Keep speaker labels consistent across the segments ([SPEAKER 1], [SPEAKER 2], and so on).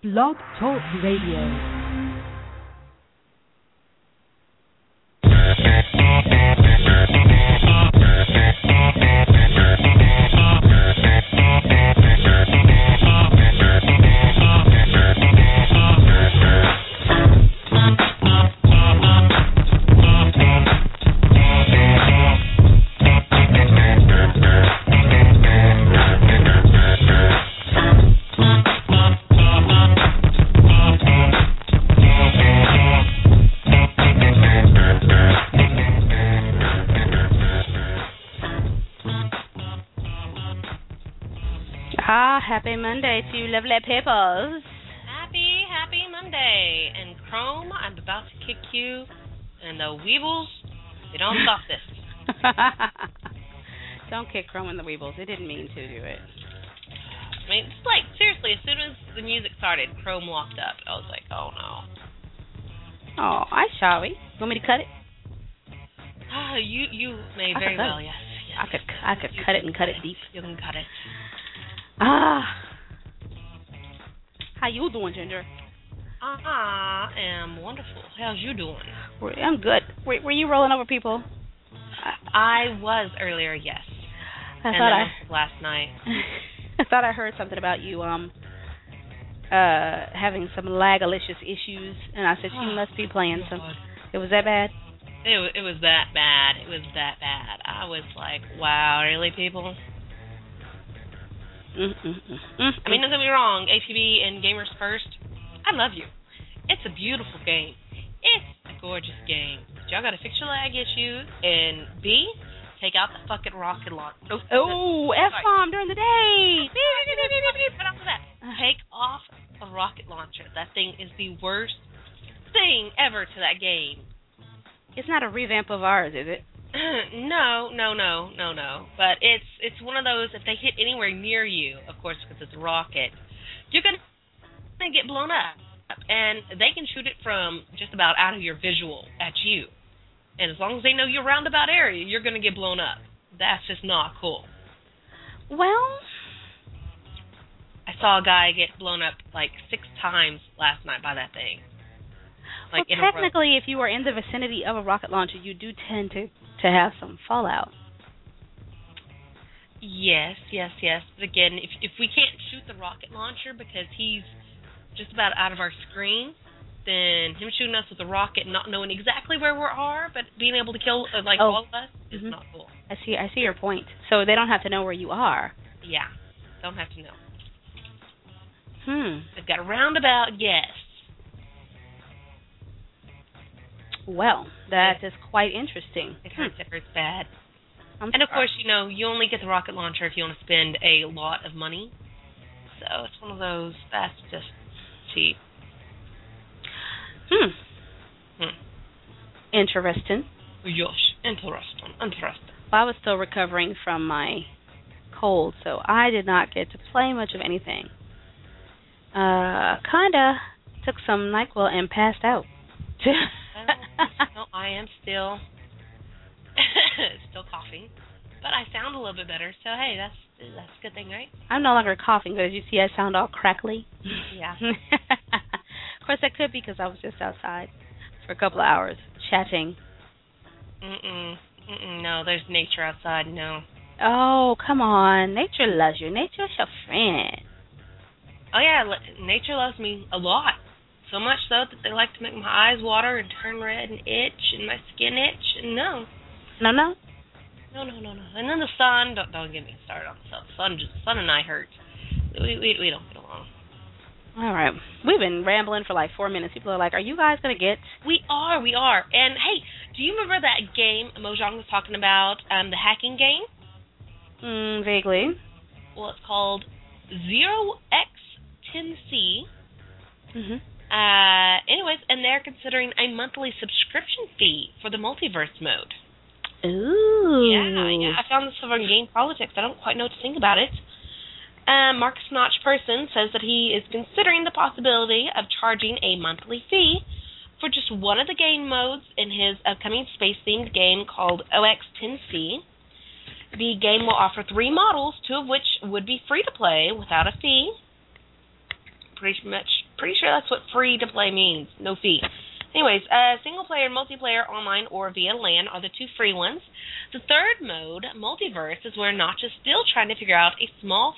[SPEAKER 1] Blog Talk Radio.
[SPEAKER 2] Happy Monday to you lovely peoples.
[SPEAKER 3] Happy Monday. And Chrome, I'm about to kick you. And the Weebles, they don't stop this.
[SPEAKER 2] Don't kick Chrome and the Weebles. They didn't mean to do it.
[SPEAKER 3] I mean, it's like, seriously, as soon as the music started, Chrome locked up. I was like, oh no.
[SPEAKER 2] Oh, shall we? Want me to cut it?
[SPEAKER 3] You may very well, yes.
[SPEAKER 2] I could cut it and cut it deep.
[SPEAKER 3] You can cut it.
[SPEAKER 2] How you doing, Ginger?
[SPEAKER 3] I am wonderful. How's you doing?
[SPEAKER 2] I'm good. Were you rolling over people?
[SPEAKER 3] I was earlier, yes. Last night.
[SPEAKER 2] I thought I heard something about you having some lagalicious issues, and I said she must be playing some. It was that bad?
[SPEAKER 3] It was that bad. It was that bad. I was like, wow, really, people? I mean, don't get me wrong, ATV and Gamers First, I love you. It's a beautiful game. It's a gorgeous game. But y'all gotta fix your lag issues, and B, take out the fucking rocket launcher.
[SPEAKER 2] Oh, F-bomb during the day!
[SPEAKER 3] Right off of that. Take off the rocket launcher. That thing is the worst thing ever to that game.
[SPEAKER 2] It's not a revamp of ours, is it?
[SPEAKER 3] No. But it's one of those, if they hit anywhere near you, of course, because it's a rocket, you're going to get blown up. And they can shoot it from just about out of your visual at you. And as long as they know your roundabout area, you're going to get blown up. That's just not cool.
[SPEAKER 2] Well,
[SPEAKER 3] I saw a guy get blown up like 6 times last night by that thing.
[SPEAKER 2] Like, well, technically, if you are in the vicinity of a rocket launcher, you do tend to have some fallout. Yes.
[SPEAKER 3] But again, if we can't shoot the rocket launcher because he's just about out of our screen, then him shooting us with a rocket and not knowing exactly where we are, but being able to kill all of us is not cool.
[SPEAKER 2] I see your point. So they don't have to know where you are.
[SPEAKER 3] Yeah, don't have to know. They've got a roundabout, yes.
[SPEAKER 2] Well, that is quite interesting.
[SPEAKER 3] It hurts bad. And of course, you only get the rocket launcher if you want to spend a lot of money. So it's one of those, that's just cheap.
[SPEAKER 2] Interesting.
[SPEAKER 3] Yes, interesting.
[SPEAKER 2] Well, I was still recovering from my cold, so I did not get to play much of anything. Kinda took some NyQuil and passed out.
[SPEAKER 3] No, I am still coughing, but I sound a little bit better. So hey, that's a good thing, right?
[SPEAKER 2] I'm no longer coughing, but as you see, I sound all crackly.
[SPEAKER 3] Yeah.
[SPEAKER 2] Of course, that could be because I was just outside for a couple of hours chatting.
[SPEAKER 3] No, there's nature outside. No.
[SPEAKER 2] Oh, come on, nature loves you. Nature's your friend.
[SPEAKER 3] Oh yeah, nature loves me a lot. So much so that they like to make my eyes water and turn red and itch and my skin itch. And no.
[SPEAKER 2] No.
[SPEAKER 3] And then the sun, don't get me started on the sun. The sun and I hurt. We don't get along.
[SPEAKER 2] All right. We've been rambling for like 4 minutes. People are like, are you guys going to get...
[SPEAKER 3] We are. And hey, do you remember that game Mojang was talking about, the hacking game?
[SPEAKER 2] Vaguely.
[SPEAKER 3] Well, it's called 0x10C. Anyways, and they're considering a monthly subscription fee for the multiverse mode.
[SPEAKER 2] Ooh.
[SPEAKER 3] Yeah. I found this over in Game Politics. I don't quite know what to think about it. Marcus Notch Person says that he is considering the possibility of charging a monthly fee for just one of the game modes in his upcoming space-themed game called OX10C. The game will offer 3 models, 2 of which would be free to play without a fee. Pretty much pretty sure that's what free to play means. No fee. Anyways, single player, multiplayer, online, or via LAN are the two free ones. The third mode, Multiverse, is where Notch is still trying to figure out if a small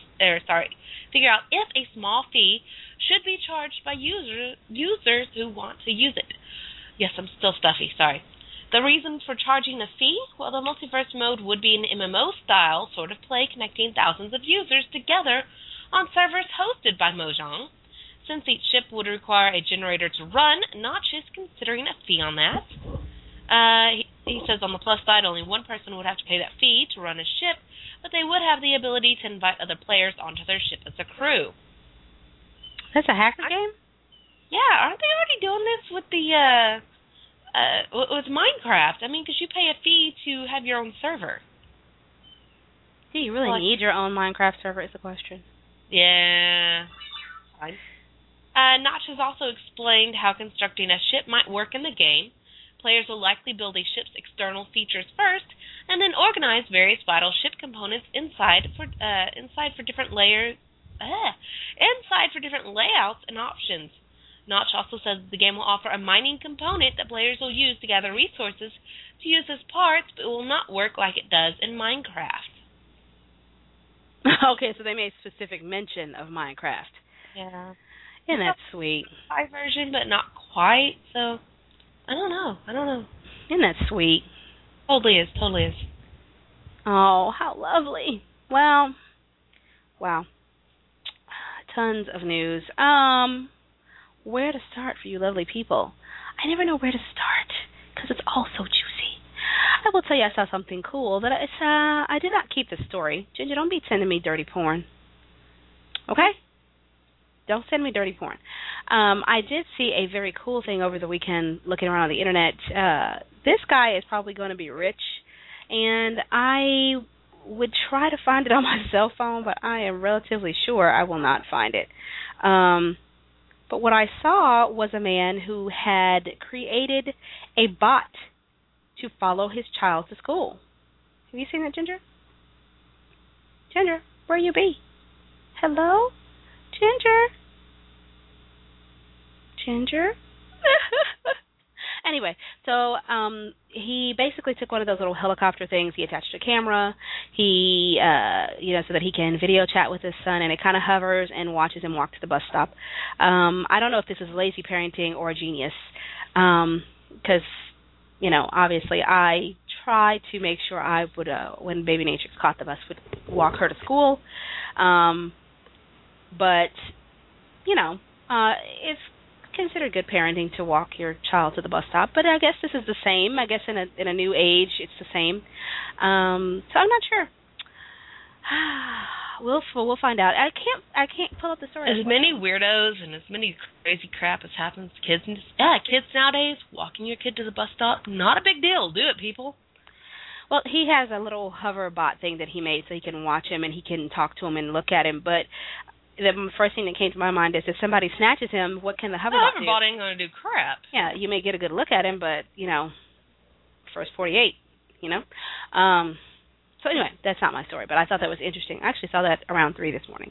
[SPEAKER 3] fee should be charged by users who want to use it. Yes, I'm still stuffy, sorry. The reason for charging a fee? Well, the Multiverse mode would be an MMO-style sort of play connecting thousands of users together on servers hosted by Mojang. Since each ship would require a generator to run, Notch is considering a fee on that. He says on the plus side, only one person would have to pay that fee to run a ship, but they would have the ability to invite other players onto their ship as a crew.
[SPEAKER 2] That's a hacker game?
[SPEAKER 3] Yeah, aren't they already doing this with with Minecraft? I mean, because you pay a fee to have your own server.
[SPEAKER 2] Do you really need your own Minecraft server is the question.
[SPEAKER 3] Yeah. Fine. Notch has also explained how constructing a ship might work in the game. Players will likely build a ship's external features first, and then organize various vital ship components inside for different layouts and options. Notch also says the game will offer a mining component that players will use to gather resources to use as parts, but it will not work like it does in Minecraft.
[SPEAKER 2] Okay, so they made specific mention of Minecraft.
[SPEAKER 3] Yeah.
[SPEAKER 2] Isn't that sweet?
[SPEAKER 3] High version, but not quite. So, I don't know.
[SPEAKER 2] Isn't that sweet?
[SPEAKER 3] Totally is.
[SPEAKER 2] Oh, how lovely. Well, wow. Tons of news. Where to start for you lovely people? I never know where to start because it's all so juicy. I will tell you I saw something cool that I did not keep the story. Ginger, don't be sending me dirty porn. Okay? Don't send me dirty porn. I did see a very cool thing over the weekend looking around on the internet. This guy is probably going to be rich, and I would try to find it on my cell phone, but I am relatively sure I will not find it. But what I saw was a man who had created a bot to follow his child to school. Have you seen that, Ginger? Ginger, where you be? Hello? Ginger? Anyway, so he basically took one of those little helicopter things. He attached a camera. He, so that he can video chat with his son, and it kind of hovers and watches him walk to the bus stop. I don't know if this is lazy parenting or genius, because, obviously I try to make sure I would, when Baby Natrix caught the bus, would walk her to school. But, it's considered good parenting to walk your child to the bus stop. But I guess this is the same. I guess in a new age, it's the same. So I'm not sure. We'll find out. I can't pull up the story.
[SPEAKER 3] As many weirdos and as many crazy crap as happens to kids. Kids nowadays, walking your kid to the bus stop, not a big deal. Do it, people.
[SPEAKER 2] Well, he has a little hover bot thing that he made so he can watch him and he can talk to him and look at him. But the first thing that came to my mind is if somebody snatches him, what can the hoverbot do?
[SPEAKER 3] The hoverbot ain't going to do crap.
[SPEAKER 2] Yeah, you may get a good look at him, but, first 48, So anyway, that's not my story, but I thought that was interesting. I actually saw that around 3 this morning.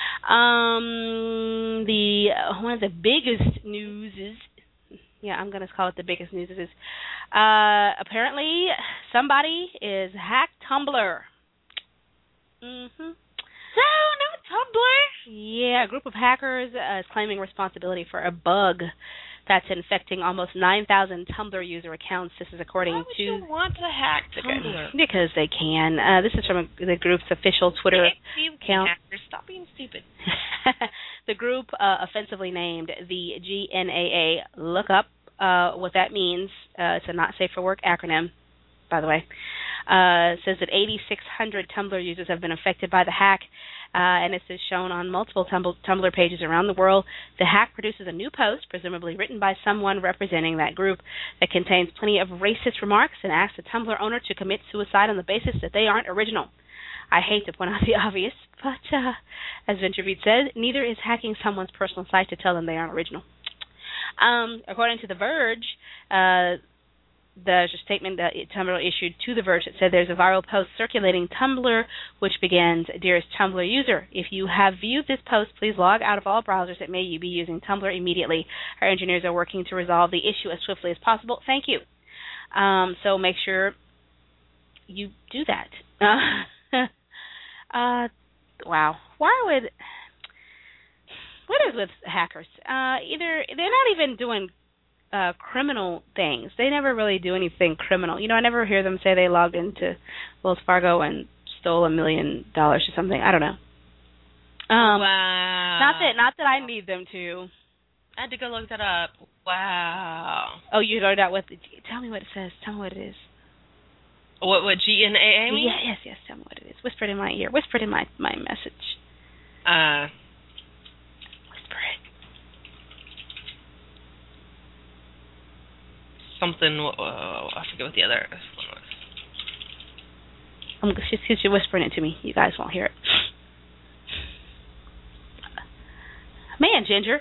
[SPEAKER 2] One of the biggest news is, I'm going to call it the biggest news, is apparently somebody is hacked Tumblr. Mm-hmm.
[SPEAKER 3] No, not Tumblr.
[SPEAKER 2] Yeah, a group of hackers is claiming responsibility for a bug that's infecting almost 9,000 Tumblr user accounts. This is according to...
[SPEAKER 3] Why would you want to hack Tumblr?
[SPEAKER 2] Because they can. This is from the group's official Twitter account.
[SPEAKER 3] Hackers, stop being stupid.
[SPEAKER 2] The group, offensively named the GNAA Lookup, what that means, it's a not safe for work acronym, by the way, says that 8,600 Tumblr users have been affected by the hack, and this is shown on multiple Tumblr pages around the world. The hack produces a new post, presumably written by someone representing that group, that contains plenty of racist remarks and asks the Tumblr owner to commit suicide on the basis that they aren't original. I hate to point out the obvious, but as VentureBeat said, neither is hacking someone's personal site to tell them they aren't original. According to The Verge, there's a statement that Tumblr issued to The Verge that said there's a viral post circulating Tumblr which begins, "Dearest Tumblr user, if you have viewed this post, please log out of all browsers that may you be using Tumblr immediately. Our engineers are working to resolve the issue as swiftly as possible. Thank you." So make sure you do that. Wow. What is with hackers? Either they're not even doing criminal things. They never really do anything criminal. I never hear them say they logged into Wells Fargo and stole $1 million or something. I don't know.
[SPEAKER 3] Wow.
[SPEAKER 2] Not that I need them to.
[SPEAKER 3] I had to go look that up. Wow.
[SPEAKER 2] Oh, you learned out what? Tell me what it says. Tell me what it is.
[SPEAKER 3] What GNAA means?
[SPEAKER 2] Yeah, yes. Tell me what it is. Whisper it in my ear. Whisper it in my message. Whisper it.
[SPEAKER 3] Something. I forget what the other one was.
[SPEAKER 2] She's whispering it to me. You guys won't hear it. Man, Ginger.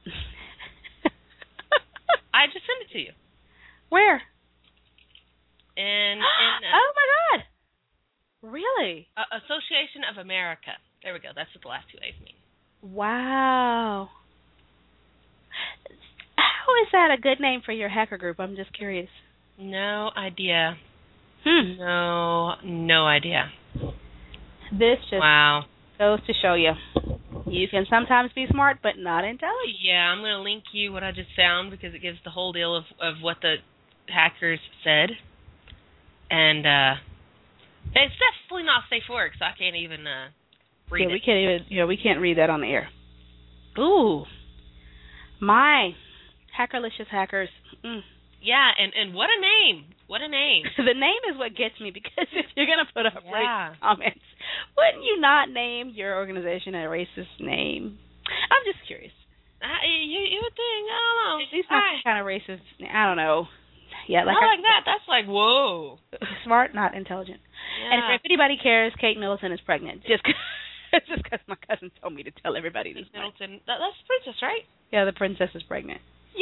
[SPEAKER 3] I just sent it to you.
[SPEAKER 2] Where?
[SPEAKER 3] In
[SPEAKER 2] oh my God! Really?
[SPEAKER 3] Association of America. There we go. That's what the last two A's mean.
[SPEAKER 2] Wow. How is that a good name for your hacker group? I'm just curious.
[SPEAKER 3] No idea. No idea.
[SPEAKER 2] This just
[SPEAKER 3] wow.
[SPEAKER 2] goes to show you can sometimes be smart, but not intelligent.
[SPEAKER 3] Yeah, I'm going to link you what I just found because it gives the whole deal of what the hackers said. And it's definitely not safe for work, so I can't even read it.
[SPEAKER 2] We can't read that on the air. Ooh. My Hackerlicious hackers.
[SPEAKER 3] Yeah, and what a name. What a name.
[SPEAKER 2] The name is what gets me, because if you're going to put up racist comments, wouldn't you not name your organization a racist name? I'm just curious.
[SPEAKER 3] You would think, I don't know.
[SPEAKER 2] At least not some kind of racist, I don't know. Yeah,
[SPEAKER 3] like that. That's like, whoa.
[SPEAKER 2] Smart, not intelligent.
[SPEAKER 3] Yeah.
[SPEAKER 2] And if anybody cares, Kate Middleton is pregnant. Just because my cousin told me to tell everybody this.
[SPEAKER 3] Middleton. That's the princess, right?
[SPEAKER 2] Yeah, the princess is pregnant.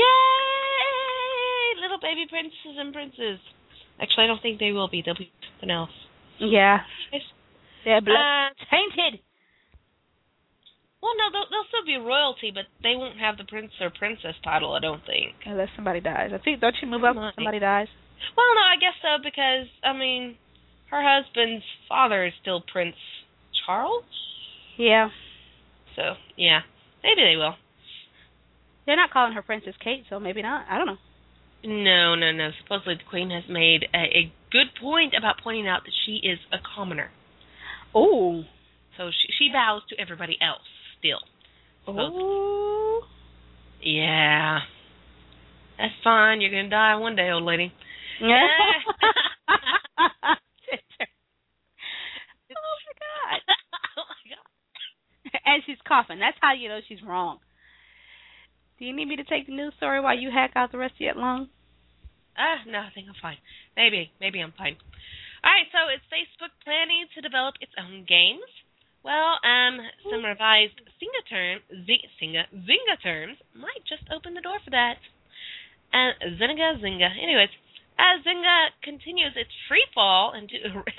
[SPEAKER 3] Yay! Little baby princesses and princes. Actually, I don't think they will be. They'll be something else.
[SPEAKER 2] Yeah. They're blood tainted.
[SPEAKER 3] Well, no, they'll still be royalty, but they won't have the prince or princess title, I don't think.
[SPEAKER 2] Unless somebody dies. I think, don't you move up when somebody dies?
[SPEAKER 3] Well, no, I guess so, because, her husband's father is still Prince Charles?
[SPEAKER 2] Yeah.
[SPEAKER 3] So, yeah. Maybe they will.
[SPEAKER 2] They're not calling her Princess Kate, so maybe not. I don't know.
[SPEAKER 3] No. Supposedly the Queen has made a good point about pointing out that she is a commoner.
[SPEAKER 2] Oh.
[SPEAKER 3] So she bows to everybody else still.
[SPEAKER 2] Oh.
[SPEAKER 3] Yeah. That's fine. You're going to die one day, old lady.
[SPEAKER 2] Oh, my God.
[SPEAKER 3] Oh, my God.
[SPEAKER 2] And she's coughing. That's how you know she's wrong. Do you need me to take the news story while you hack out the rest of your lung?
[SPEAKER 3] No, I think I'm fine. Maybe I'm fine. All right, so is Facebook planning to develop its own games? Well, some revised Zynga terms might just open the door for that. Zynga. Anyways, as Zynga continues its free fall into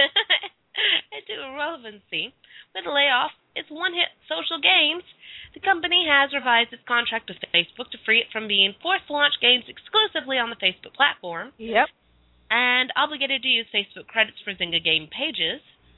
[SPEAKER 3] irrelevancy with the layoff its one-hit social games, the company has revised its contract with Facebook to free it from being forced to launch games exclusively on the Facebook platform.
[SPEAKER 2] Yep. And
[SPEAKER 3] obligated to use Facebook credits for Zynga game pages.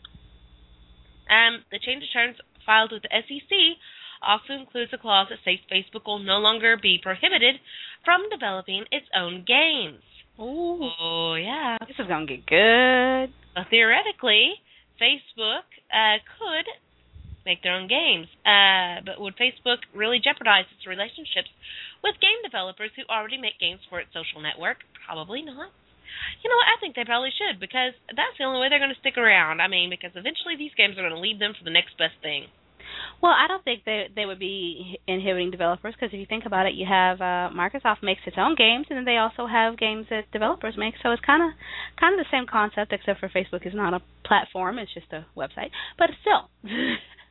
[SPEAKER 3] The change of terms filed with the SEC also includes a clause that states Facebook will no longer be prohibited from developing its own games.
[SPEAKER 2] Ooh.
[SPEAKER 3] Oh, yeah.
[SPEAKER 2] This is going to get good.
[SPEAKER 3] Theoretically, Facebook could make their own games. But would Facebook really jeopardize its relationships with game developers who already make games for its social network? Probably not. You know what? I think they probably should, because that's the only way they're going to stick around. Because eventually these games are going to lead them to the next best thing.
[SPEAKER 2] Well, I don't think they would be inhibiting developers, because if you think about it, you have Microsoft makes its own games, and then they also have games that developers make. So it's kind of the same concept, except for Facebook is not a platform; it's just a website. But still.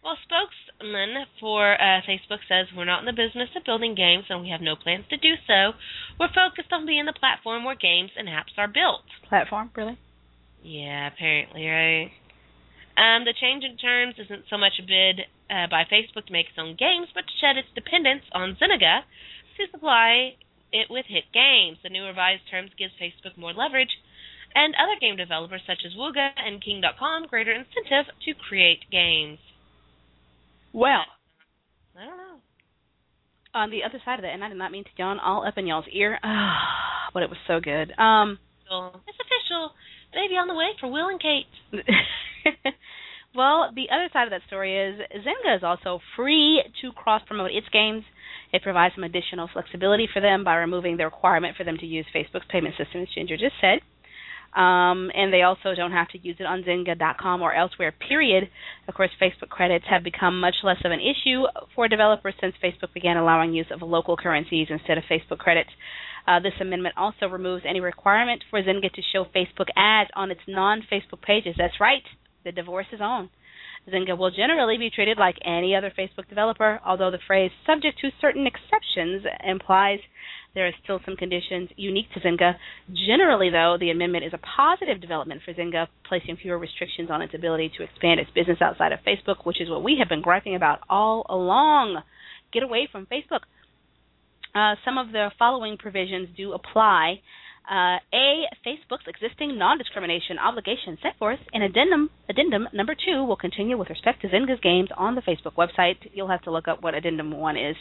[SPEAKER 3] Well, spokesman for Facebook says, we're not in the business of building games, and we have no plans to do so. We're focused on being the platform where games and apps are built.
[SPEAKER 2] Platform, really?
[SPEAKER 3] Yeah, apparently, right? The change in terms isn't so much a bid by Facebook to make its own games, but to shed its dependence on Zynga to supply it with hit games. The new revised terms gives Facebook more leverage and other game developers such as Wooga and King.com greater incentive to create games.
[SPEAKER 2] Well,
[SPEAKER 3] I don't know.
[SPEAKER 2] On the other side of that, and I did not mean to yawn all up in y'all's ear, but it was so good.
[SPEAKER 3] It's official. Baby on the way for Will and Kate.
[SPEAKER 2] Well, the other side of that story is Zynga is also free to cross-promote its games. It provides some additional flexibility for them by removing the requirement for them to use Facebook's payment system, as Ginger just said. And they also don't have to use it on Zynga.com or elsewhere, period. Of course, Facebook credits have become much less of an issue for developers since Facebook began allowing use of local currencies instead of Facebook credits. This amendment also removes any requirement for Zynga to show Facebook ads on its non-Facebook pages. That's right. The divorce is on. Zynga will generally be treated like any other Facebook developer, although the phrase subject to certain exceptions implies there are still some conditions unique to Zynga. Generally, though, the amendment is a positive development for Zynga, placing fewer restrictions on its ability to expand its business outside of Facebook, which is what we have been griping about all along. Get away from Facebook. Some of the following provisions do apply. Facebook's existing non-discrimination obligation set forth in addendum number 2 will continue with respect to Zynga's games on the Facebook website. You'll have to look up what addendum 1 is.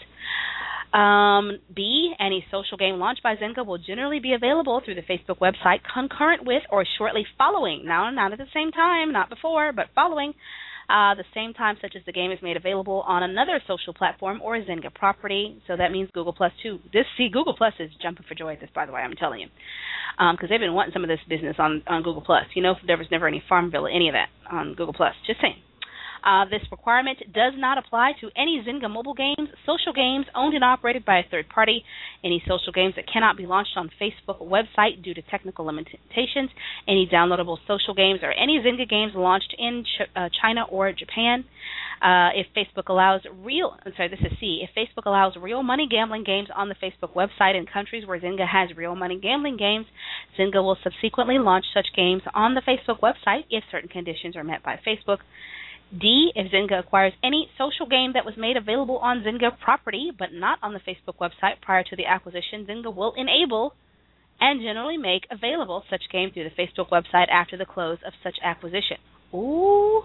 [SPEAKER 2] B, any social game launched by Zynga will generally be available through the Facebook website concurrent with or shortly following, now not at the same time, not before, but following, the same time such as the game is made available on another social platform or Zynga property. So that means Google Plus too. Google Plus is jumping for joy at this, by the way, I'm telling you, because they've been wanting some of this business on Google Plus. You know, there was never any Farmville or any of that on Google Plus. Just saying. This requirement does not apply to any Zynga mobile games, social games owned and operated by a third party, any social games that cannot be launched on Facebook website due to technical limitations, any downloadable social games, or any Zynga games launched in China or Japan. If Facebook allows If Facebook allows real money gambling games on the Facebook website in countries where Zynga has real money gambling games, Zynga will subsequently launch such games on the Facebook website if certain conditions are met by Facebook. D, if Zynga acquires any social game that was made available on Zynga property but not on the Facebook website prior to the acquisition, Zynga will enable and generally make available such game through the Facebook website after the close of such acquisition. Ooh.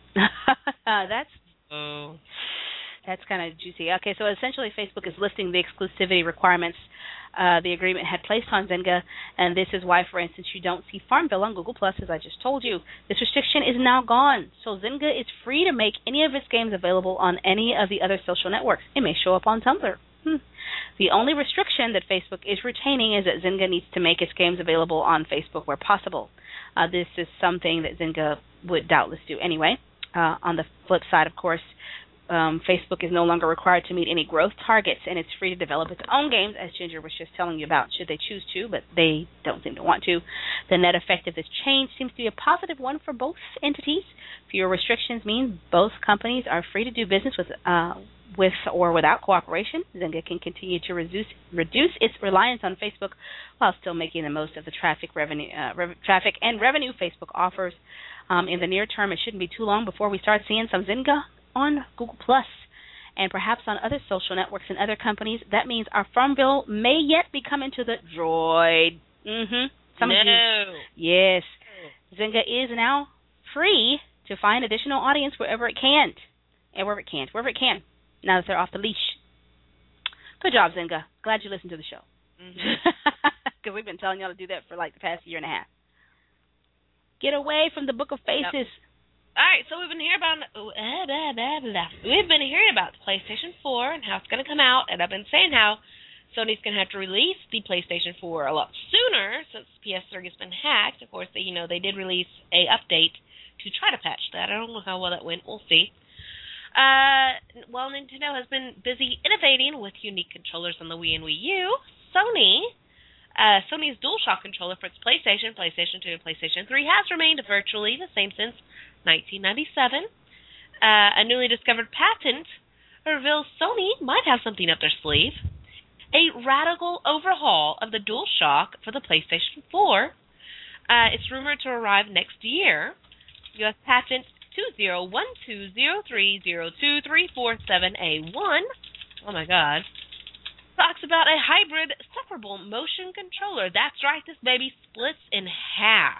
[SPEAKER 2] That's kind of juicy. Okay, so essentially Facebook is listing the exclusivity requirements the agreement had placed on Zynga, and this is why, for instance, you don't see Farmville on Google+, as I just told you. This restriction is now gone, so Zynga is free to make any of its games available on any of the other social networks. It may show up on Tumblr. The only restriction that Facebook is retaining is that Zynga needs to make its games available on Facebook where possible. This is something that Zynga would doubtless do anyway. On the flip side, of course, Facebook is no longer required to meet any growth targets, and it's free to develop its own games, as Ginger was just telling you about, should they choose to, but they don't seem to want to. The net effect of this change seems to be a positive one for both entities. Fewer restrictions mean both companies are free to do business with or without cooperation. Zynga can continue to reduce its reliance on Facebook while still making the most of the traffic and revenue Facebook offers. In the near term, it shouldn't be too long before we start seeing some Zynga on Google+, and perhaps on other social networks and other companies. That means our Farmville may yet be coming to the Droid. Yes. Zynga is now free to find additional audience wherever it can. Now that they're off the leash. Good job, Zynga. Glad you listened to the show. Because we've been telling y'all to do that for like the past year and a half. Get away from the Book of Faces.
[SPEAKER 3] Yep. All right, so we've been hearing about the PlayStation 4 and how it's going to come out, and I've been saying how Sony's going to have to release the PlayStation 4 a lot sooner since PS3 has been hacked. Of course, they did release a update to try to patch that. I don't know how well that went. We'll see. While Nintendo has been busy innovating with unique controllers on the Wii and Wii U, Sony's DualShock controller for its PlayStation 2, and PlayStation 3 has remained virtually the same since 1997. A newly discovered patent reveals Sony might have something up their sleeve. A radical overhaul of the DualShock for the PlayStation 4. It's rumored to arrive next year. U.S. patent 20120302347A1. Oh my God. Talks about a hybrid separable motion controller. That's right, this baby splits in half.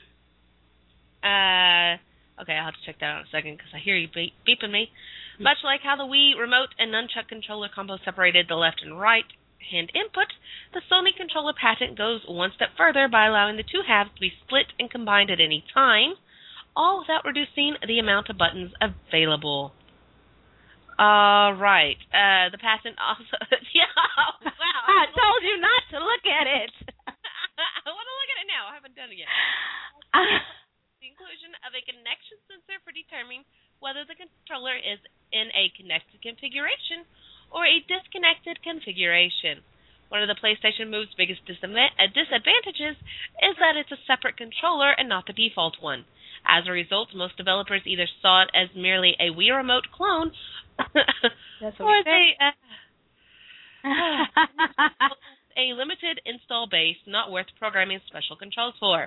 [SPEAKER 3] Okay, I'll have to check that out in a second because I hear you beeping me. Much like how the Wii remote and nunchuck controller combo separated the left and right hand input, the Sony controller patent goes one step further by allowing the two halves to be split and combined at any time, all without reducing the amount of buttons available. Right. The patent also... yeah, wow.
[SPEAKER 2] I told you not to look at it.
[SPEAKER 3] I want to look at it now. I haven't done it yet. The inclusion of a connection sensor for determining whether the controller is in a connected configuration or a disconnected configuration. One of the PlayStation Move's biggest disadvantages is that it's a separate controller and not the default one. As a result, most developers either saw it as merely a Wii Remote clone or a limited install base not worth programming special controls for.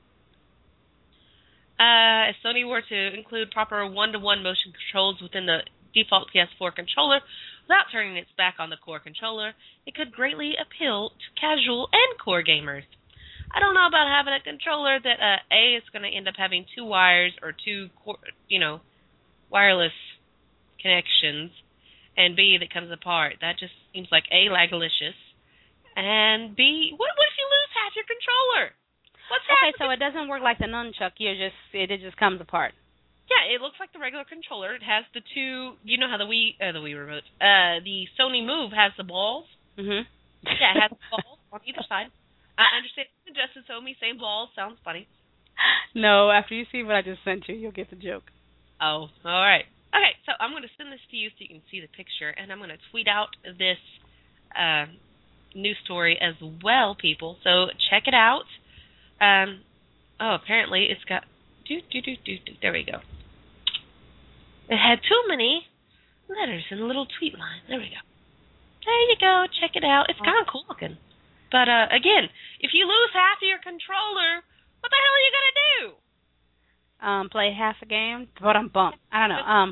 [SPEAKER 3] If Sony were to include proper one-to-one motion controls within the default PS4 controller without turning its back on the core controller, it could greatly appeal to casual and core gamers. I don't know about having a controller that A is going to end up having two wires or two, wireless connections, and B that comes apart. That just seems like A, lagalicious, and B, what if you lose half your controller? What's happening?
[SPEAKER 2] Okay, so it doesn't work like the nunchuck. It just comes apart.
[SPEAKER 3] Yeah, it looks like the regular controller. It has the two. You know how the Wii remote, the Sony Move has the balls.
[SPEAKER 2] Mhm.
[SPEAKER 3] Yeah, it has the balls on either side. I understand the Justice Omi same balls. Sounds funny.
[SPEAKER 2] No, after you see what I just sent you, you'll get the joke.
[SPEAKER 3] Oh, all right. Okay, so I'm going to send this to you so you can see the picture, and I'm going to tweet out this news story as well, people. So check it out. Apparently it's got there we go. It had too many letters in a little tweet line. There we go. There you go. Check it out. It's kind of cool looking. But again, if you lose half of your controller, what the hell are you gonna do?
[SPEAKER 2] Play half a game. But I don't know.
[SPEAKER 3] I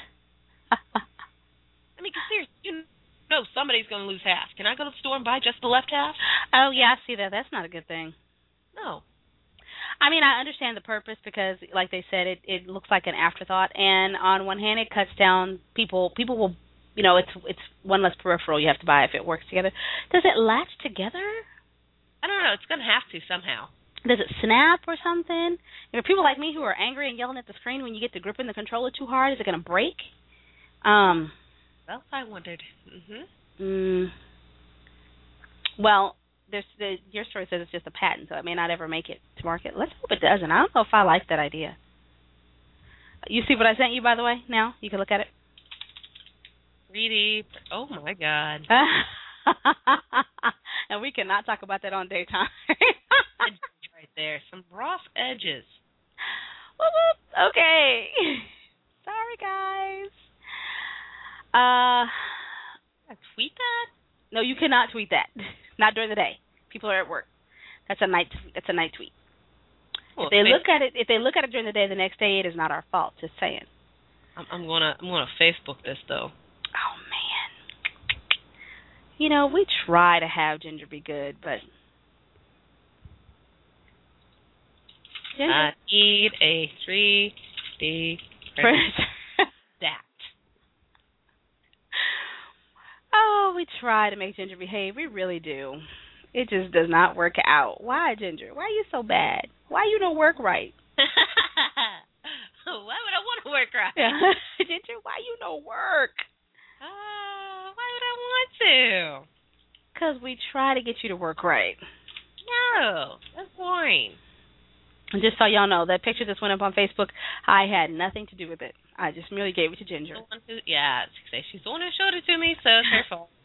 [SPEAKER 3] mean, seriously, you know somebody's gonna lose half. Can I go to the store and buy just the left half?
[SPEAKER 2] Oh yeah, I see that. That's not a good thing.
[SPEAKER 3] No.
[SPEAKER 2] I mean, I understand the purpose because, like they said, it looks like an afterthought. And on one hand, it cuts down people. People will, it's one less peripheral you have to buy if it works together. Does it latch together?
[SPEAKER 3] I don't know. It's going to have to somehow.
[SPEAKER 2] Does it snap or something? People like me who are angry and yelling at the screen when you get to gripping the controller too hard, is it going to break?
[SPEAKER 3] Well, I wondered.
[SPEAKER 2] Well, your story says it's just a patent, so it may not ever make it to market. Let's hope it doesn't. I don't know if I like that idea. You see what I sent you, by the way, now? You can look at it.
[SPEAKER 3] 3D. Oh, my God.
[SPEAKER 2] And we cannot talk about that on daytime.
[SPEAKER 3] Right there. Some rough edges.
[SPEAKER 2] Okay. Sorry, guys.
[SPEAKER 3] I tweet that?
[SPEAKER 2] No, you cannot tweet that. Not during the day. People are at work. That's a night tweet.
[SPEAKER 3] Well,
[SPEAKER 2] if they look at it during the day, the next day, it is not our fault. Just saying.
[SPEAKER 3] I'm gonna Facebook this though.
[SPEAKER 2] Oh man. We try to have Ginger be good, but Ginger.
[SPEAKER 3] I need a 3D printer. That.
[SPEAKER 2] Oh, we try to make Ginger behave. We really do. It just does not work out. Why, Ginger? Why are you so bad? Why you don't work right?
[SPEAKER 3] Why would I want to work right?
[SPEAKER 2] Yeah. Ginger, why you don't work?
[SPEAKER 3] Why would I want to?
[SPEAKER 2] Because we try to get you to work right.
[SPEAKER 3] No, that's boring.
[SPEAKER 2] And just so y'all know, that picture just went up on Facebook, I had nothing to do with it. I just merely gave it to Ginger.
[SPEAKER 3] She's the one who showed it to me, so it's her fault.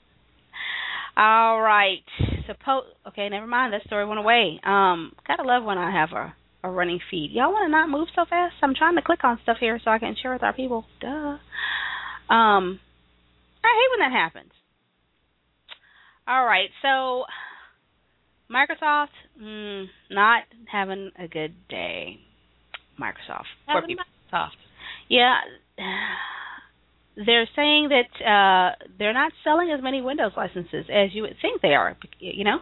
[SPEAKER 2] All right. Okay, never mind. That story went away. Gotta love when I have a running feed. Y'all want to not move so fast? I'm trying to click on stuff here so I can share with our people. Duh. I hate when that happens. All right, so Microsoft, not having a good day. Microsoft. Poor people.
[SPEAKER 3] Microsoft.
[SPEAKER 2] Yeah. They're saying that they're not selling as many Windows licenses as you would think they are, you know.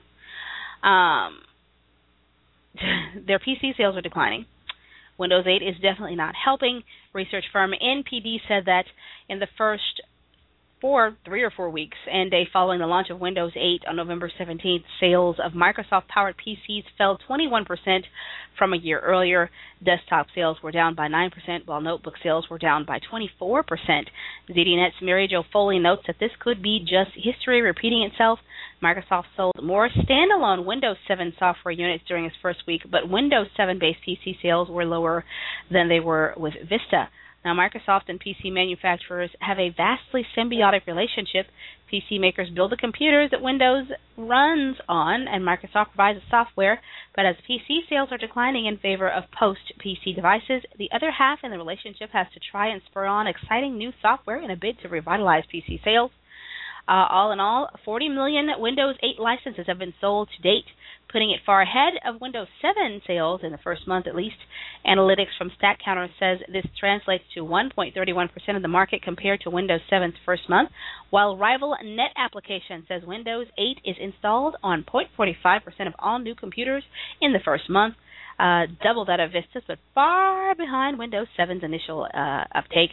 [SPEAKER 2] Their PC sales are declining. Windows 8 is definitely not helping. Research firm NPD said that in the first 3 or 4 weeks and day following the launch of Windows 8 on November 17th, sales of Microsoft-powered PCs fell 21% from a year earlier. Desktop sales were down by 9%, while notebook sales were down by 24%. ZDNet's Mary Jo Foley notes that this could be just history repeating itself. Microsoft sold more standalone Windows 7 software units during its first week, but Windows 7-based PC sales were lower than they were with Vista. Now, Microsoft and PC manufacturers have a vastly symbiotic relationship. PC makers build the computers that Windows runs on, and Microsoft provides the software. But as PC sales are declining in favor of post-PC devices, the other half in the relationship has to try and spur on exciting new software in a bid to revitalize PC sales. All in all, 40 million Windows 8 licenses have been sold to date, putting it far ahead of Windows 7 sales in the first month at least. Analytics from StatCounter says this translates to 1.31% of the market compared to Windows 7's first month, while rival NetApplication says Windows 8 is installed on 0.45% of all new computers in the first month, double that of Vista's, but far behind Windows 7's initial uptake.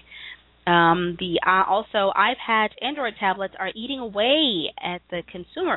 [SPEAKER 2] Also iPad, Android tablets are eating away at the consumer.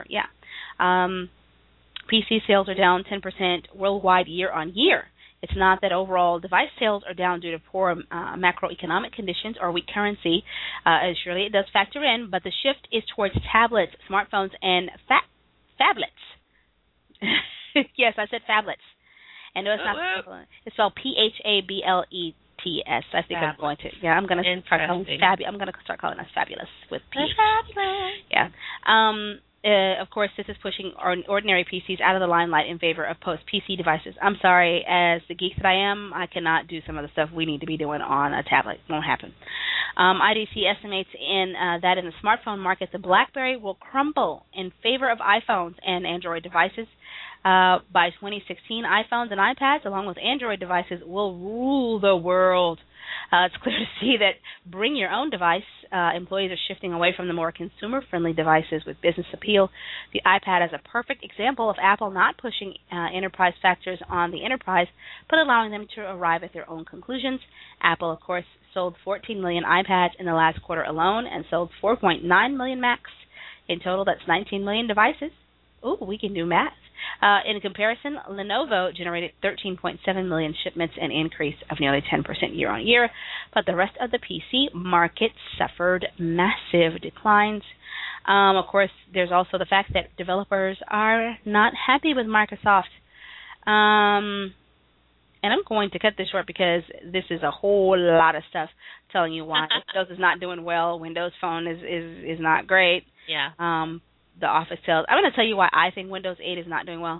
[SPEAKER 2] PC sales are down 10% worldwide year on year. It's not that overall device sales are down due to poor macroeconomic conditions or weak currency. Surely it does factor in, but the shift is towards tablets, smartphones, and phablets. Yes, I said phablets. And no, it's not. It's spelled PHABLETS. I think I'm going to. Yeah, I'm going to start calling I'm going to start calling us fabulous with P. Yeah. Of course, this is pushing ordinary PCs out of the limelight in favor of post-PC devices. I'm sorry, as the geek that I am, I cannot do some of the stuff we need to be doing on a tablet. It won't happen. IDC estimates that in the smartphone market, the BlackBerry will crumble in favor of iPhones and Android devices. By 2016, iPhones and iPads, along with Android devices, will rule the world. It's clear to see that bring your own device. Employees are shifting away from the more consumer-friendly devices with business appeal. The iPad is a perfect example of Apple not pushing enterprise factors on the enterprise, but allowing them to arrive at their own conclusions. Apple, of course, sold 14 million iPads in the last quarter alone and sold 4.9 million Macs. In total, that's 19 million devices. Ooh, we can do math. In comparison, Lenovo generated 13.7 million shipments, an increase of nearly 10% year on year, but the rest of the PC market suffered massive declines. Of course, there's also the fact that developers are not happy with Microsoft. And I'm going to cut this short because this is a whole lot of stuff telling you why Windows is not doing well. Windows Phone is not great.
[SPEAKER 3] Yeah.
[SPEAKER 2] The Office sales. I'm going to tell you why I think Windows 8 is not doing well.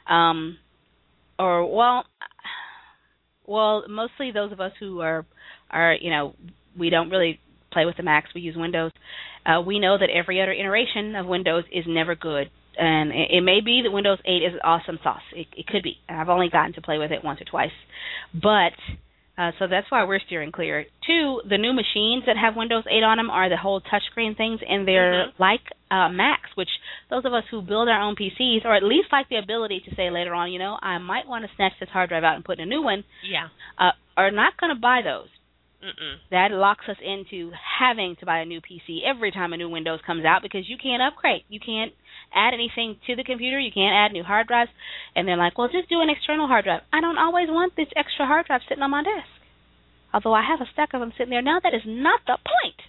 [SPEAKER 2] Mostly those of us who are we don't really play with the Macs. We use Windows. We know that every other iteration of Windows is never good. And it may be that Windows 8 is awesome sauce. It could be. I've only gotten to play with it once or twice. But so that's why we're steering clear. 2, the new machines that have Windows 8 on them are the whole touchscreen things, and they're like Macs, which those of us who build our own PCs, or at least like the ability to say later on, I might want to snatch this hard drive out and put in a new one, are not going to buy those. That locks us into having to buy a new PC every time a new Windows comes out because you can't upgrade. You can't add anything to the computer. You can't add new hard drives. And they're like, well, just do an external hard drive. I don't always want this extra hard drive sitting on my desk. Although I have a stack of them sitting there now, that is not the point.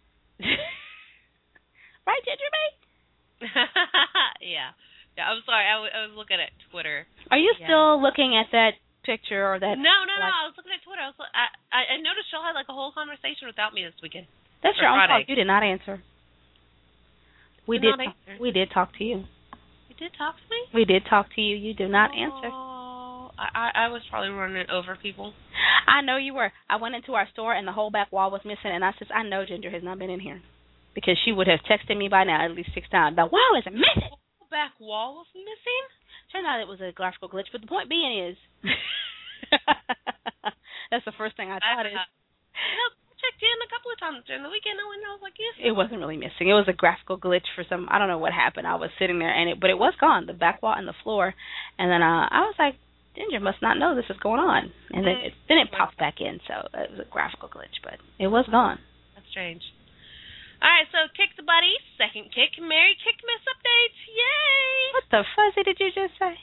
[SPEAKER 2] Right, Ginger May?
[SPEAKER 3] Yeah. I'm sorry. I was looking at Twitter.
[SPEAKER 2] Are you still looking at that picture or that?
[SPEAKER 3] No. I was looking at Twitter. I noticed y'all had like a whole conversation without me this weekend.
[SPEAKER 2] That's your own fault. You did not answer. We did talk to you.
[SPEAKER 3] You did talk to me?
[SPEAKER 2] We did talk to you. You do not answer.
[SPEAKER 3] I was probably running over people.
[SPEAKER 2] I know you were. I went into our store and the whole back wall was missing, and I said, I know Ginger has not been in here. Because she would have texted me by now at least 6 times. The wall is missing.
[SPEAKER 3] The back wall was missing?
[SPEAKER 2] Turned out it was a graphical glitch, but the point being is, that's the first thing I thought is.
[SPEAKER 3] I checked in a couple of times during the weekend, and I was like, yes.
[SPEAKER 2] It wasn't really missing. It was a graphical glitch for some, I don't know what happened. I was sitting there, but it was gone, the back wall and the floor. And then I was like, Ginger must not know this is going on. And then it popped back in, so it was a graphical glitch, but it was gone.
[SPEAKER 3] That's strange. All right, so Kick the Buddy, second Kick, Merry Kickmas updates. Yay!
[SPEAKER 2] What the fuzzy did you just say?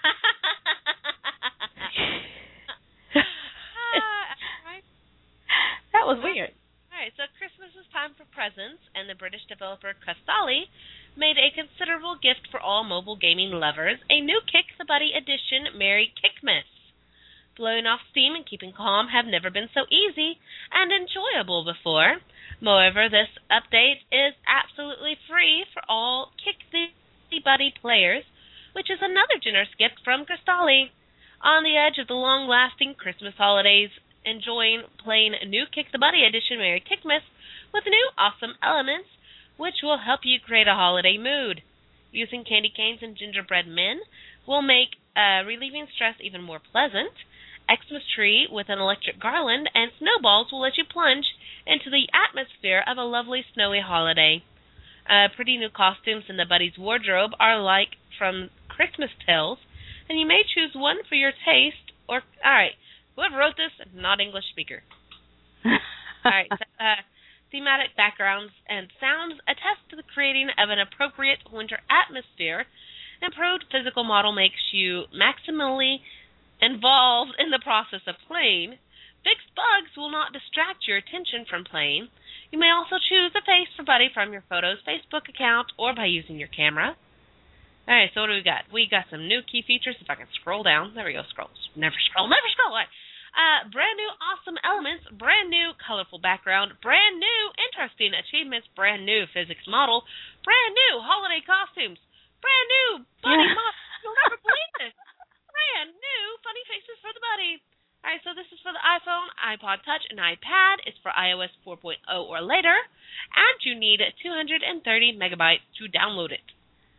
[SPEAKER 2] That was weird.
[SPEAKER 3] All right, so Christmas is time for presents, and the British developer Crystalli made a considerable gift for all mobile gaming lovers, a new Kick the Buddy edition, Merry Kickmas. Blowing off steam and keeping calm have never been so easy and enjoyable before. Moreover, this update is absolutely free for all Kick the Buddy players, which is another generous gift from Crystalli. On the edge of the long-lasting Christmas holidays, enjoying playing new Kick the Buddy edition Merry Kickmas with new awesome elements, which will help you create a holiday mood. Using candy canes and gingerbread men will make relieving stress even more pleasant. Xmas tree with an electric garland and snowballs will let you plunge into the atmosphere of a lovely snowy holiday. Pretty new costumes in the Buddy's wardrobe are like from Christmas Tales, and you may choose one for your taste. All right, whoever wrote this, not English speaker. All right, thematic backgrounds and sounds attest to the creating of an appropriate winter atmosphere. Improved physical model makes you maximally involved in the process of playing. Fixed bugs will not distract your attention from playing. You may also choose a face for Buddy from your photos Facebook account or by using your camera. All right, so what do we got? We got some new key features. If I can scroll down. There we go, scroll. Never scroll. All right. Brand new awesome elements, brand new colorful background, brand new interesting achievements, brand new physics model, brand new holiday costumes, brand new Buddy model. You'll never believe this. Brand new funny faces for the Buddy. All right, so this is for the iPhone, iPod Touch, and iPad. It's for iOS 4.0 or later, and you need 230 megabytes to download it.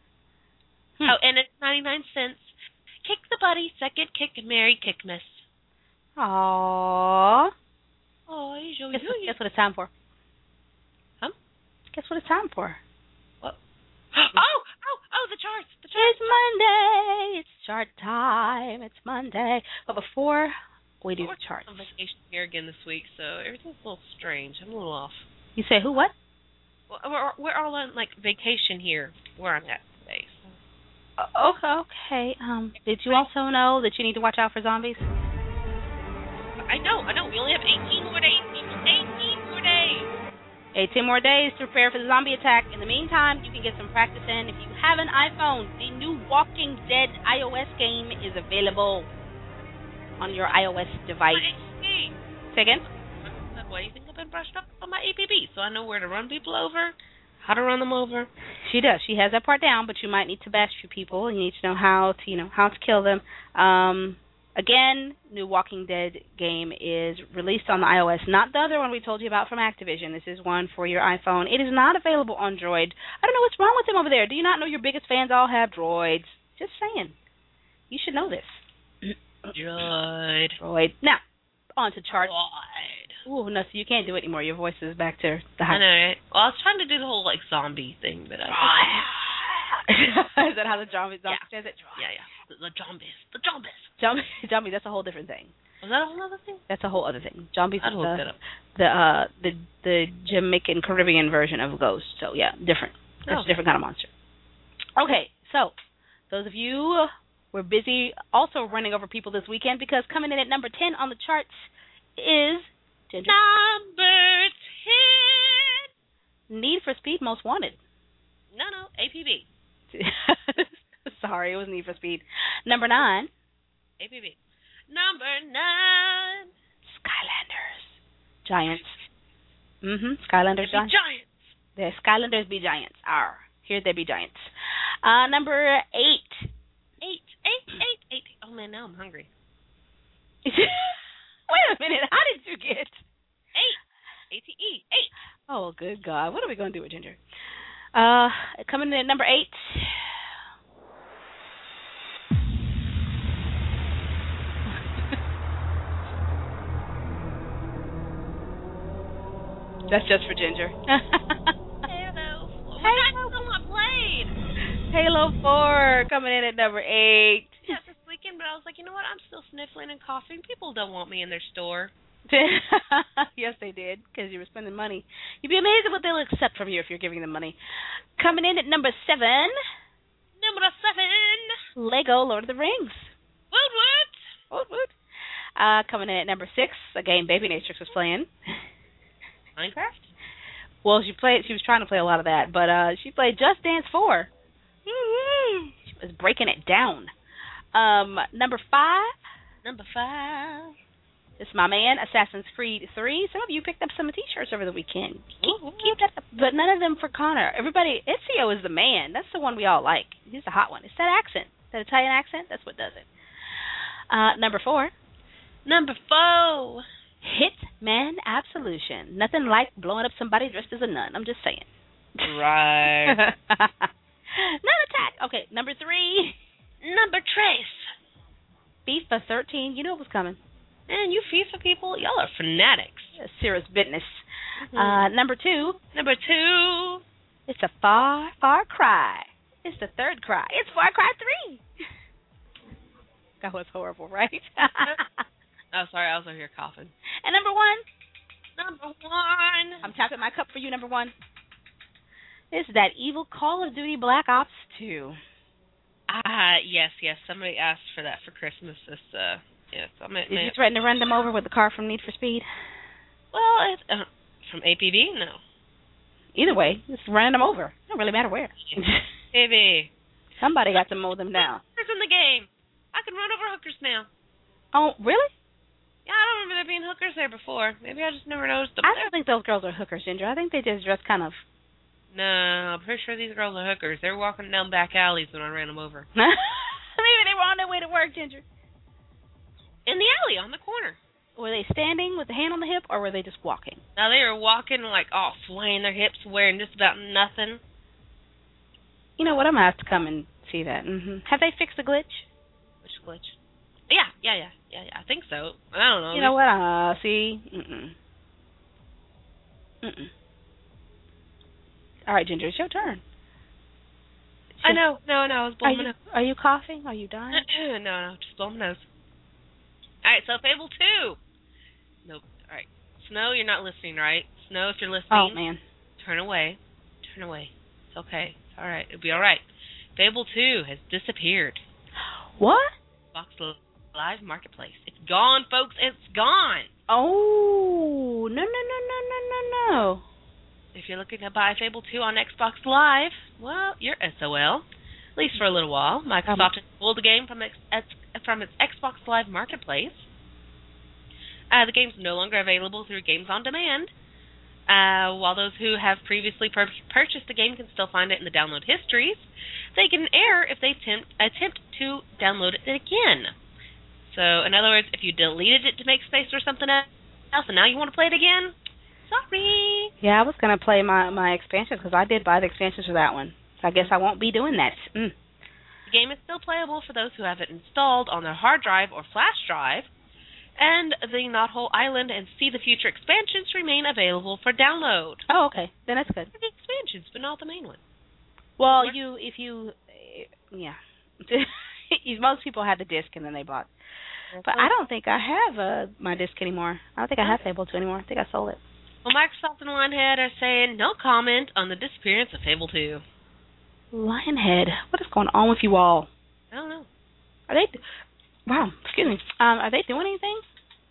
[SPEAKER 3] Oh, and it's 99 cents. Kick the Buddy, second Kick, Merry Kickmas.
[SPEAKER 2] Aww.
[SPEAKER 3] Oh,
[SPEAKER 2] guess what it's time for?
[SPEAKER 3] Huh?
[SPEAKER 2] Guess what it's time for?
[SPEAKER 3] What? Oh, the charts.
[SPEAKER 2] It's Monday. It's chart time. It's Monday. But before we do the charts.
[SPEAKER 3] I'm on vacation here again this week, so everything's a little strange. I'm a little off.
[SPEAKER 2] You say who, what?
[SPEAKER 3] Well, we're all on, vacation here where I'm at today. So.
[SPEAKER 2] Okay. Did you also know that you need to watch out for zombies?
[SPEAKER 3] I know. We only have 18 more days.
[SPEAKER 2] 18 more days to prepare for the zombie attack. In the meantime, you can get some practice in. If you have an iPhone, the new Walking Dead iOS game is available on your iOS device. Say again?
[SPEAKER 3] Why do you think I've been brushed up on my APB? So I know where to run people over, how to run them over.
[SPEAKER 2] She does. She has that part down, but you might need to bash a few people. You need to know how to kill them. Again, new Walking Dead game is released on the iOS, not the other one we told you about from Activision. This is one for your iPhone. It is not available on Droid. I don't know what's wrong with them over there. Do you not know your biggest fans all have Droids? Just saying. You should know this. Droid. Now, on to charts. Ooh, no, so you can't do it anymore. Your voice is back to the high.
[SPEAKER 3] I know, right? Well, I was trying to do the whole, zombie thing, but I...
[SPEAKER 2] Is that how the zombie says it?
[SPEAKER 3] Yeah. The zombies.
[SPEAKER 2] Zombie, that's a whole different thing.
[SPEAKER 3] Was that a whole other thing?
[SPEAKER 2] That's a whole other thing. Zombies is the Jamaican Caribbean version of Ghost. So, yeah, different. That's a different kind of monster. Okay, so, those of you were busy also running over people this weekend because coming in at number 10 on the charts is... Ginger.
[SPEAKER 3] Number 10!
[SPEAKER 2] Need for Speed Most Wanted.
[SPEAKER 3] No, APB.
[SPEAKER 2] Sorry, it was Need for Speed. Number 9.
[SPEAKER 3] APB. Number 9.
[SPEAKER 2] Skylanders. Giants. Skylanders.
[SPEAKER 3] Giants.
[SPEAKER 2] The Skylanders be giants. Here they be giants. Number 8.
[SPEAKER 3] 8. Oh, man, now I'm hungry.
[SPEAKER 2] Wait a minute. How did you get
[SPEAKER 3] 8? ATE. 8.
[SPEAKER 2] Oh, good God. What are we going to do with Ginger? Coming in at number 8. That's just for Ginger.
[SPEAKER 3] Halo 4. That's still not played.
[SPEAKER 2] Halo 4 coming in at number 8.
[SPEAKER 3] Yeah, this weekend, but I was like, you know what? I'm still sniffling and coughing. People don't want me in their store.
[SPEAKER 2] Yes, they did, because you were spending money. You'd be amazed at what they'll accept from you if you're giving them money. Coming in at number 7.
[SPEAKER 3] Number 7.
[SPEAKER 2] Lego Lord of the Rings.
[SPEAKER 3] Woot woot.
[SPEAKER 2] Woot woot. Coming in at number 6, a game Baby Natrix was playing.
[SPEAKER 3] Minecraft?
[SPEAKER 2] Well, she was trying to play a lot of that, but she played Just Dance 4. She was breaking it down. Number 5.
[SPEAKER 3] Number 5.
[SPEAKER 2] It's my man, Assassin's Creed 3. Some of you picked up some T-shirts over the weekend. Keep that up, but none of them for Connor. Everybody, Ezio is the man. That's the one we all like. He's a hot one. It's that accent, that Italian accent. That's what does it. Number 4.
[SPEAKER 3] Number 4.
[SPEAKER 2] Hitman Absolution. Nothing like blowing up somebody dressed as a nun. I'm just saying.
[SPEAKER 3] Right.
[SPEAKER 2] Nun attack. Okay, number 3.
[SPEAKER 3] Number Trace.
[SPEAKER 2] FIFA 13. You know it was coming.
[SPEAKER 3] Man, you FIFA people, y'all are fanatics.
[SPEAKER 2] Serious business. Number 2.
[SPEAKER 3] Number 2.
[SPEAKER 2] It's a Far Cry. It's the third cry. It's Far Cry 3. That was horrible, right?
[SPEAKER 3] Oh, sorry, I was over here coughing.
[SPEAKER 2] And number 1.
[SPEAKER 3] Number 1.
[SPEAKER 2] I'm tapping my cup for you, number 1. It's that evil Call of Duty Black Ops 2.
[SPEAKER 3] Yes. Somebody asked for that for Christmas. Yes,
[SPEAKER 2] Did you threaten to run them over with the car from Need for Speed?
[SPEAKER 3] Well, from APB, no.
[SPEAKER 2] Either way, just running them over. It don't really matter where.
[SPEAKER 3] Maybe.
[SPEAKER 2] Somebody got to mow them down.
[SPEAKER 3] Hookers in the game. I can run over hookers now.
[SPEAKER 2] Oh, really?
[SPEAKER 3] Yeah, I don't remember there being hookers there before. Maybe I just never noticed them.
[SPEAKER 2] I don't think those girls are hookers, Ginger. I think they just dress kind of...
[SPEAKER 3] No, I'm pretty sure these girls are hookers. They were walking down back alleys when I ran them over.
[SPEAKER 2] Maybe they were on their way to work, Ginger.
[SPEAKER 3] In the alley, on the corner.
[SPEAKER 2] Were they standing with the hand on the hip, or were they just walking?
[SPEAKER 3] Now, they were walking, like, all flaying their hips, wearing just about nothing.
[SPEAKER 2] You know what? I'm going to have to come and see that. Mm-hmm. Have they fixed the glitch?
[SPEAKER 3] Which glitch? Yeah. I think so. I don't know.
[SPEAKER 2] You know what? See? All right, Ginger, it's your turn.
[SPEAKER 3] I know. No, I was blowing my nose.
[SPEAKER 2] Are you coughing? Are you dying?
[SPEAKER 3] No, just blowing my nose. All right, so Fable 2. Nope. All right. Snow, you're not listening, right? Snow, if you're listening.
[SPEAKER 2] Oh, man.
[SPEAKER 3] Turn away. It's okay. It's all right. It'll be all right. Fable 2 has disappeared.
[SPEAKER 2] What?
[SPEAKER 3] Xbox Live Marketplace. It's gone, folks. It's gone.
[SPEAKER 2] Oh, no.
[SPEAKER 3] If you're looking to buy Fable 2 on Xbox Live, well, you're SOL. At least for a little while. Microsoft has pulled the game from its Xbox Live Marketplace. The game's no longer available through Games on Demand. While those who have previously purchased the game can still find it in the download histories, they get an error if they attempt to download it again. So, in other words, if you deleted it to make space for something else and now you want to play it again, sorry.
[SPEAKER 2] Yeah, I was going to play my expansion because I did buy the expansions for that one. So I guess I won't be doing that.
[SPEAKER 3] The game is still playable for those who have it installed on their hard drive or flash drive, and the Knothole Island and See the Future expansions remain available for download.
[SPEAKER 2] Oh, okay. Then that's good.
[SPEAKER 3] The expansions, but not the main one.
[SPEAKER 2] Well, most people had the disc and then they bought. But I don't think I have my disc anymore. I don't think I have Fable 2 anymore. I think I sold it.
[SPEAKER 3] Well, Microsoft and Lionhead are saying no comment on the disappearance of Fable 2.
[SPEAKER 2] Lionhead, what is going on with you all?
[SPEAKER 3] I don't know.
[SPEAKER 2] Are they? Wow, excuse me. Are they doing anything?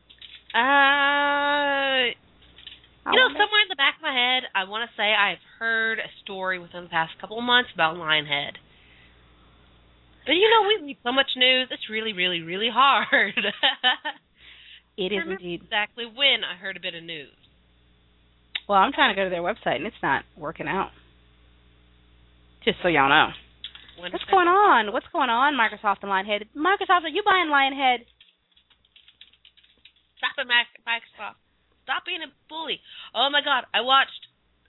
[SPEAKER 3] Somewhere in the back of my head, I want to say I've heard a story within the past couple of months about Lionhead. But we need so much news, it's really, really, really hard.
[SPEAKER 2] It is indeed.
[SPEAKER 3] Exactly when I heard a bit of news.
[SPEAKER 2] Well, I'm trying to go to their website, and it's not working out. Just so y'all know. What's going on? What's going on, Microsoft and Lionhead? Microsoft, are you buying Lionhead?
[SPEAKER 3] Stop it, Microsoft. Stop being a bully. Oh my God, I watched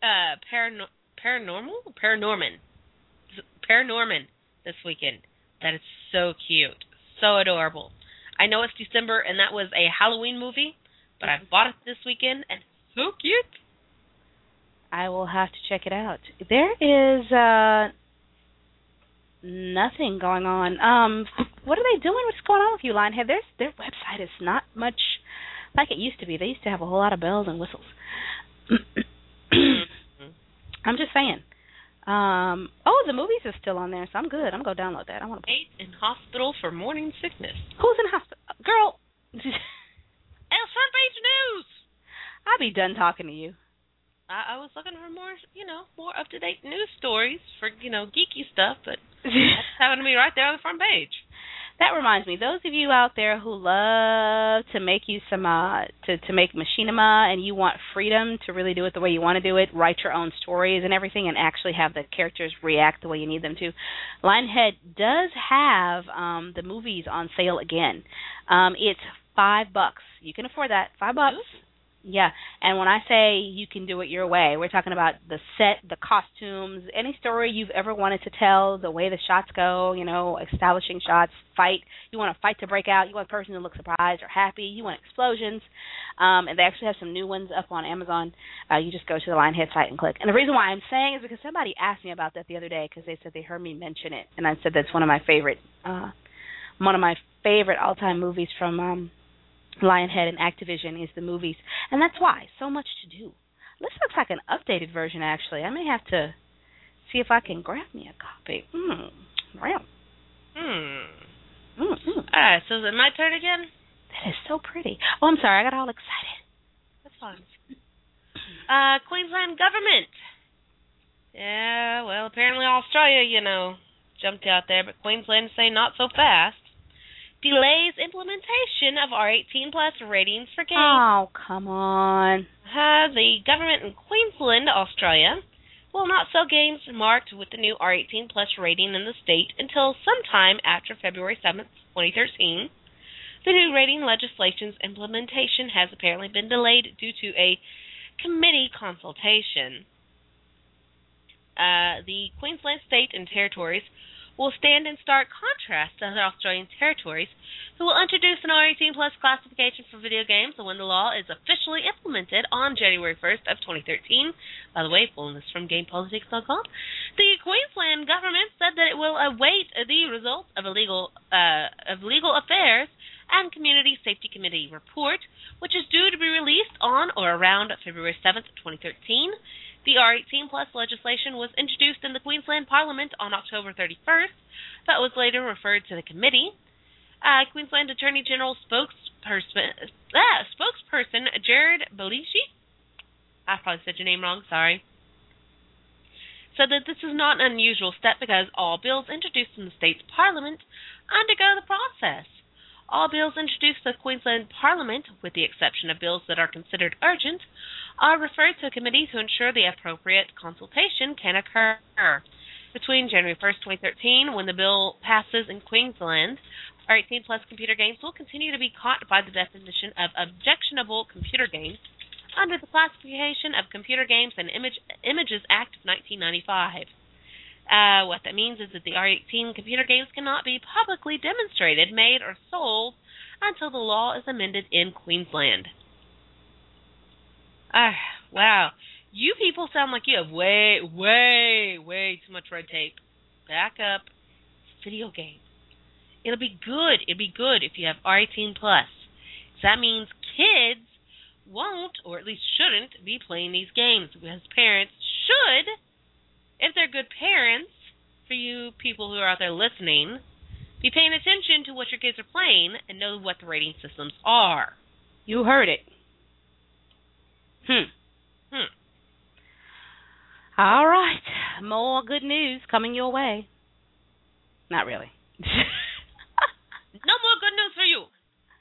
[SPEAKER 3] Paranorman this weekend. That is so cute, so adorable. I know it's December and that was a Halloween movie, but I bought it this weekend and it's so cute.
[SPEAKER 2] I will have to check it out. There is nothing going on. What are they doing? What's going on with you, Lionhead? Their website is not much like it used to be. They used to have a whole lot of bells and whistles. I'm just saying. The movies are still on there, so I'm good. I'm going to go download that. I want to.
[SPEAKER 3] In hospital for morning sickness.
[SPEAKER 2] Who's in hospital? Girl.
[SPEAKER 3] It's front page news.
[SPEAKER 2] I'll be done talking to you.
[SPEAKER 3] I was looking for more, more up-to-date news stories for, geeky stuff, but that's happened to be right there on the front page.
[SPEAKER 2] That reminds me, those of you out there who love to make you some, to make machinima and you want freedom to really do it the way you want to do it, write your own stories and everything and actually have the characters react the way you need them to, Lionhead does have the movies on sale again. It's $5. You can afford that, $5. Yeah, and when I say you can do it your way, we're talking about the set, the costumes, any story you've ever wanted to tell, the way the shots go, establishing shots, fight. You want a fight to break out. You want a person to look surprised or happy. You want explosions. And they actually have some new ones up on Amazon. You just go to the Lionhead site and click. And the reason why I'm saying is because somebody asked me about that the other day because they said they heard me mention it. And I said that's one of my favorite all-time movies from Lionhead and Activision is the movies, and that's why so much to do. This looks like an updated version, actually. I may have to see if I can grab me a copy. Wow.
[SPEAKER 3] All right, so is it my turn again?
[SPEAKER 2] That is so pretty. Oh, I'm sorry, I got all excited.
[SPEAKER 3] That's fine. Queensland government. Yeah, well, apparently Australia, jumped out there, but Queensland say not so fast. Delays implementation of R18 plus ratings for games.
[SPEAKER 2] Oh, come on.
[SPEAKER 3] The government in Queensland, Australia, will not sell games marked with the new R18 plus rating in the state until sometime after February 7th, 2013. The new rating legislation's implementation has apparently been delayed due to a committee consultation. The Queensland state and territories will stand in stark contrast to other Australian territories who will introduce an R18 plus classification for video games when the law is officially implemented on January 1st of 2013. By the way, pulling this from GamePolitics.com. The Queensland government said that it will await the results of legal affairs and Community Safety Committee report, which is due to be released on or around February 7th, 2013. The R18 plus legislation was introduced in the Queensland Parliament on October 31st, but was later referred to the committee. Queensland Attorney General spokesperson Jared Belishi, I probably said your name wrong, sorry, said that this is not an unusual step because all bills introduced in the state's parliament undergo the process. All bills introduced to the Queensland Parliament, with the exception of bills that are considered urgent, are referred to a committee to ensure the appropriate consultation can occur. Between January 1st, 2013, when the bill passes in Queensland, R18 plus computer games will continue to be caught by the definition of objectionable computer games under the Classification of Computer Games and Images Act of 1995. What that means is that the R18 computer games cannot be publicly demonstrated, made, or sold until the law is amended in Queensland. Wow. You people sound like you have way, way, way too much red tape. Back up. Video games. It'll be good. It'll be good if you have R18+. So that means kids won't, or at least shouldn't, be playing these games. Because parents should, if they're good parents, for you people who are out there listening, be paying attention to what your kids are playing and know what the rating systems are.
[SPEAKER 2] You heard it. All right. More good news coming your way. Not really.
[SPEAKER 3] No more good news for you.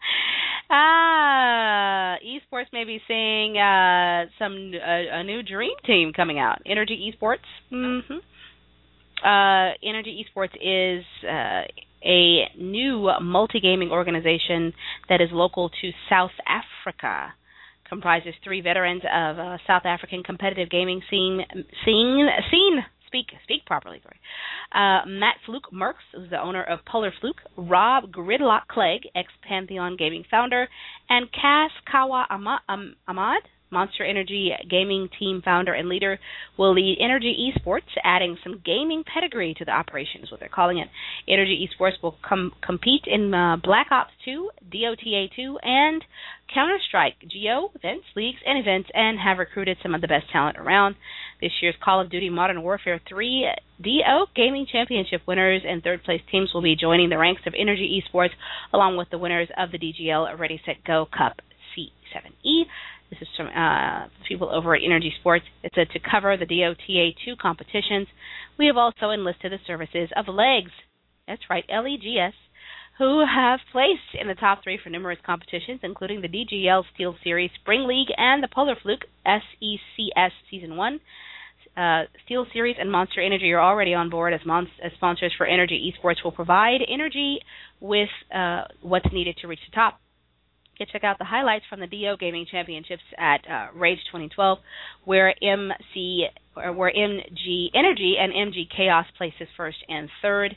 [SPEAKER 2] Esports may be seeing a new dream team coming out. Energy Esports. Energy Esports is a new multi-gaming organization that is local to South Africa. Comprises 3 veterans of South African competitive gaming scene. Speak properly. Matt Fluke Merckx, who's the owner of Polar Fluke, Rob Gridlock Clegg, ex-Pantheon Gaming founder, and Cass Kawa Ahmad, Monster Energy gaming team founder and leader, will lead Energy Esports, adding some gaming pedigree to the operation, is what they're calling it. Energy Esports will compete in Black Ops 2, DOTA 2, and Counter-Strike, GO, events, leagues, and events, and have recruited some of the best talent around. This year's Call of Duty Modern Warfare 3 DO Gaming Championship winners and third-place teams will be joining the ranks of Energy Esports, along with the winners of the DGL Ready, Set, Go Cup C7E. This is from people over at Energy Sports. It said to cover the DOTA 2 competitions. We have also enlisted the services of LEGS. That's right, LEGS, who have placed in the top 3 for numerous competitions, including the DGL Steel Series Spring League and the Polar Fluke SECS Season 1. Steel Series and Monster Energy are already on board as sponsors for Energy Esports, will provide Energy with what's needed to reach the top. You can check out the highlights from the DO Gaming Championships at Rage 2012, where MG Energy and MG Chaos places first and third.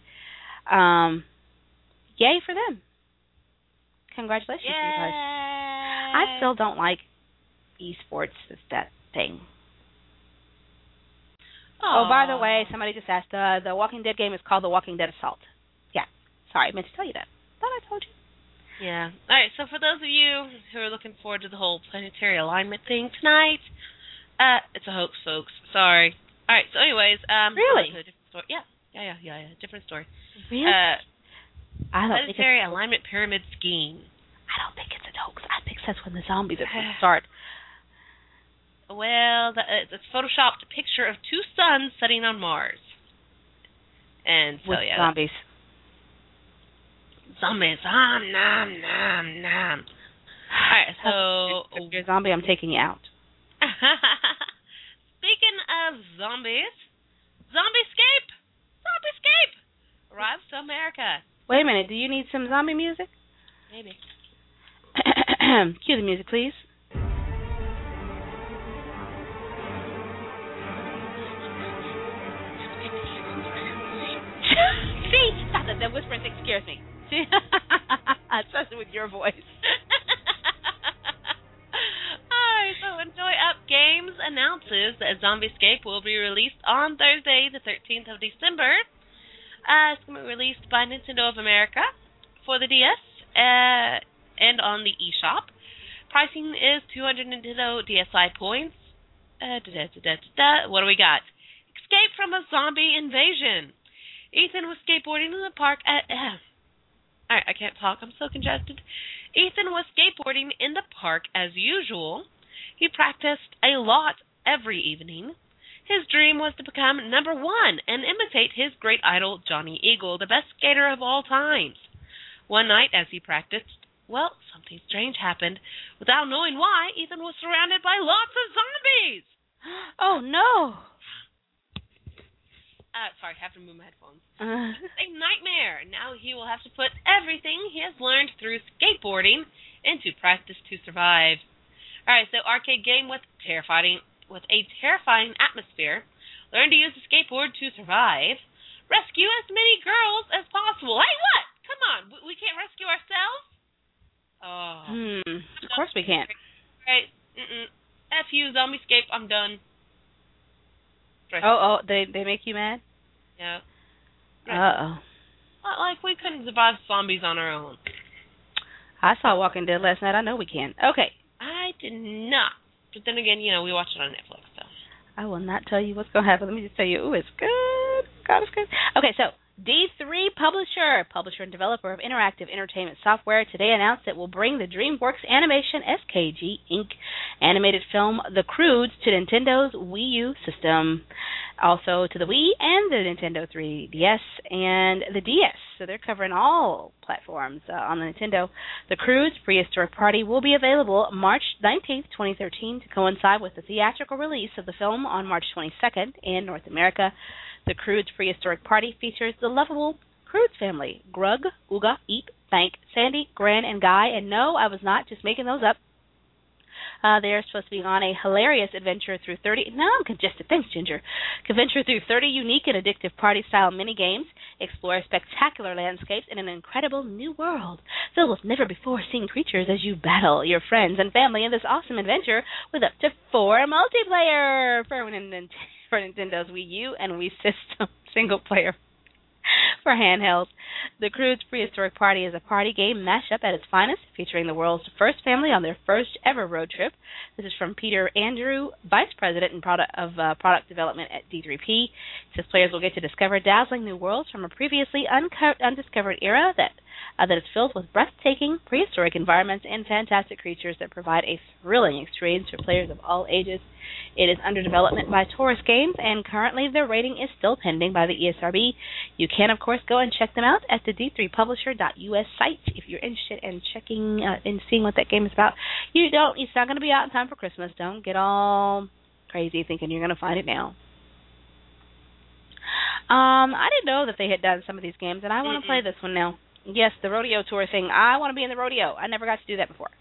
[SPEAKER 2] Yay for them. Congratulations to you guys. I still don't like esports as that thing. Aww. Oh, by the way, somebody just asked, the Walking Dead game is called The Walking Dead Assault. Yeah, sorry, I meant to tell you that. Thought I told you.
[SPEAKER 3] Yeah. All right, so for those of you who are looking forward to the whole planetary alignment thing tonight, it's a hoax, folks. Sorry. All right, so anyways.
[SPEAKER 2] Really?
[SPEAKER 3] Different story. Yeah. Different story.
[SPEAKER 2] Really?
[SPEAKER 3] Planetary alignment pyramid scheme.
[SPEAKER 2] I don't think it's a hoax. I think that's when the zombies are going to start.
[SPEAKER 3] Well, it's photoshopped picture of 2 suns setting on Mars. And so,
[SPEAKER 2] with zombies.
[SPEAKER 3] Zombies. Nom, nom, nom. Alright, so...
[SPEAKER 2] If you're a zombie, I'm taking you out.
[SPEAKER 3] Speaking of zombies, Zombiescape arrives to America.
[SPEAKER 2] Wait a minute, do you need some zombie music?
[SPEAKER 3] Maybe.
[SPEAKER 2] Cue the music, please. See? Stop that. That whispering thing scares me. See? Especially with your voice.
[SPEAKER 3] Alright, so Enjoy Up Games announces that Zombiescape will be released on Thursday, the 13th of December. It's going to be released by Nintendo of America for the DS and on the eShop. Pricing is 200 Nintendo DSi points. What do we got? Escape from a zombie invasion. Ethan was skateboarding in the park at... Alright, I can't talk. I'm so congested. Ethan was skateboarding in the park as usual. He practiced a lot every evening. His dream was to become #1 and imitate his great idol, Johnny Eagle, the best skater of all times. One night, as he practiced, well, something strange happened. Without knowing why, Ethan was surrounded by lots of zombies.
[SPEAKER 2] Oh, no.
[SPEAKER 3] Sorry, I have to move my headphones. It's a nightmare. Now he will have to put everything he has learned through skateboarding into practice to survive. Alright, so arcade game with a terrifying atmosphere. Learn to use the skateboard to survive. Rescue as many girls as possible. Hey, what? Come on, we can't rescue ourselves? Oh.
[SPEAKER 2] Of course we can't.
[SPEAKER 3] Alright, F you, Zombiescape, I'm done.
[SPEAKER 2] Oh, they make you mad?
[SPEAKER 3] Yeah.
[SPEAKER 2] Uh-oh.
[SPEAKER 3] Like, we couldn't survive zombies on our own.
[SPEAKER 2] I saw Walking Dead last night. I know we can. Okay.
[SPEAKER 3] I did not. But then again, we watched it on Netflix, so.
[SPEAKER 2] I will not tell you what's going to happen. Let me just tell you, ooh, it's good. God, it's good. Okay, so D3 publisher and developer of interactive entertainment software, today announced it will bring the DreamWorks Animation SKG Inc. animated film The Croods to Nintendo's Wii U system, also to the Wii and the Nintendo 3DS and the DS. So they're covering all platforms on the Nintendo. The Croods Prehistoric Party will be available March 19th, 2013, to coincide with the theatrical release of the film on March 22nd in North America. The Croods Prehistoric Party features the lovable Croods family. Grug, Ooga, Eep, Bank, Sandy, Gran, and Guy. And no, I was not just making those up. They are supposed to be on a hilarious adventure through 30. Now I'm congested. Thanks, Ginger. Adventure through 30 unique and addictive party-style mini-games. Explore spectacular landscapes in an incredible new world filled with never-before-seen creatures as you battle your friends and family in this awesome adventure with up to 4 multiplayer for Nintendo's Wii U and Wii System single-player for handhelds. The Croods Prehistoric Party is a party game mashup at its finest, featuring the world's first family on their first ever road trip. This is from Peter Andrew, Vice President and Product Development at D3P. It says players will get to discover dazzling new worlds from a previously undiscovered era that is filled with breathtaking prehistoric environments and fantastic creatures that provide a thrilling experience for players of all ages. It is under development by Taurus Games, and currently their rating is still pending by the ESRB. You can, of course, go and check them out at the d3publisher.us site if you're interested in checking and seeing what that game is about. It's not going to be out in time for Christmas. Don't get all crazy thinking you're going to find it now. I didn't know that they had done some of these games, and I want to play this one now. Yes, the rodeo tour thing. I want to be in the rodeo. I never got to do that before.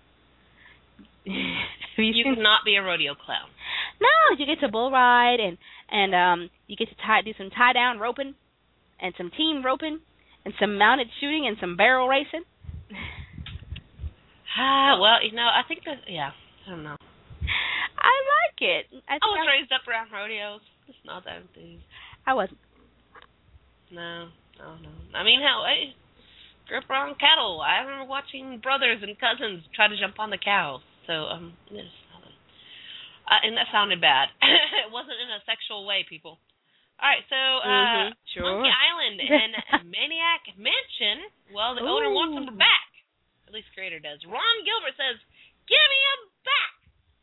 [SPEAKER 3] You cannot be a rodeo clown.
[SPEAKER 2] No, you get to bull ride and you get to do some tie down roping and some team roping and some mounted shooting and some barrel racing.
[SPEAKER 3] Well, I think I don't know.
[SPEAKER 2] I like it.
[SPEAKER 3] I was raised up around rodeos. It's not that enthused.
[SPEAKER 2] I wasn't.
[SPEAKER 3] No. I mean, I grew up around cattle. I remember watching brothers and cousins try to jump on the cows. So, and that sounded bad. It wasn't in a sexual way, people. All right, so
[SPEAKER 2] sure.
[SPEAKER 3] Monkey Island and Maniac Mansion, well, the owner wants them back. At least creator does. Ron Gilbert says, give me them back.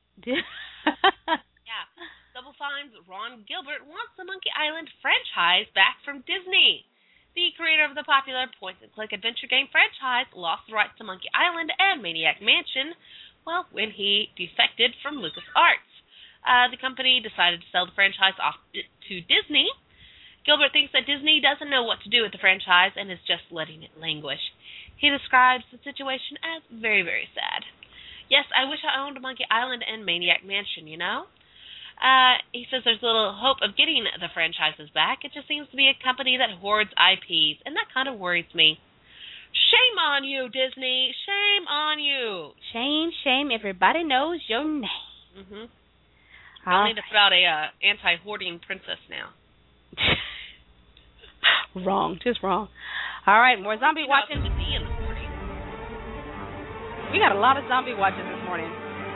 [SPEAKER 3] Yeah. Double Fine's Ron Gilbert wants the Monkey Island franchise back from Disney. The creator of the popular point-and-click adventure game franchise lost the rights to Monkey Island and Maniac Mansion, when he defected from LucasArts. The company decided to sell the franchise off to Disney. Gilbert thinks that Disney doesn't know what to do with the franchise and is just letting it languish. He describes the situation as very, very sad. Yes, I wish I owned Monkey Island and Maniac Mansion, He says there's little hope of getting the franchises back. It just seems to be a company that hoards IPs, and that kind of worries me. Shame on you, Disney. Shame on you.
[SPEAKER 2] Shame. Everybody knows your name.
[SPEAKER 3] I need to throw out a anti-hoarding princess now.
[SPEAKER 2] Wrong. Just wrong. All right, more zombie watching. We got a lot of zombie watching this morning.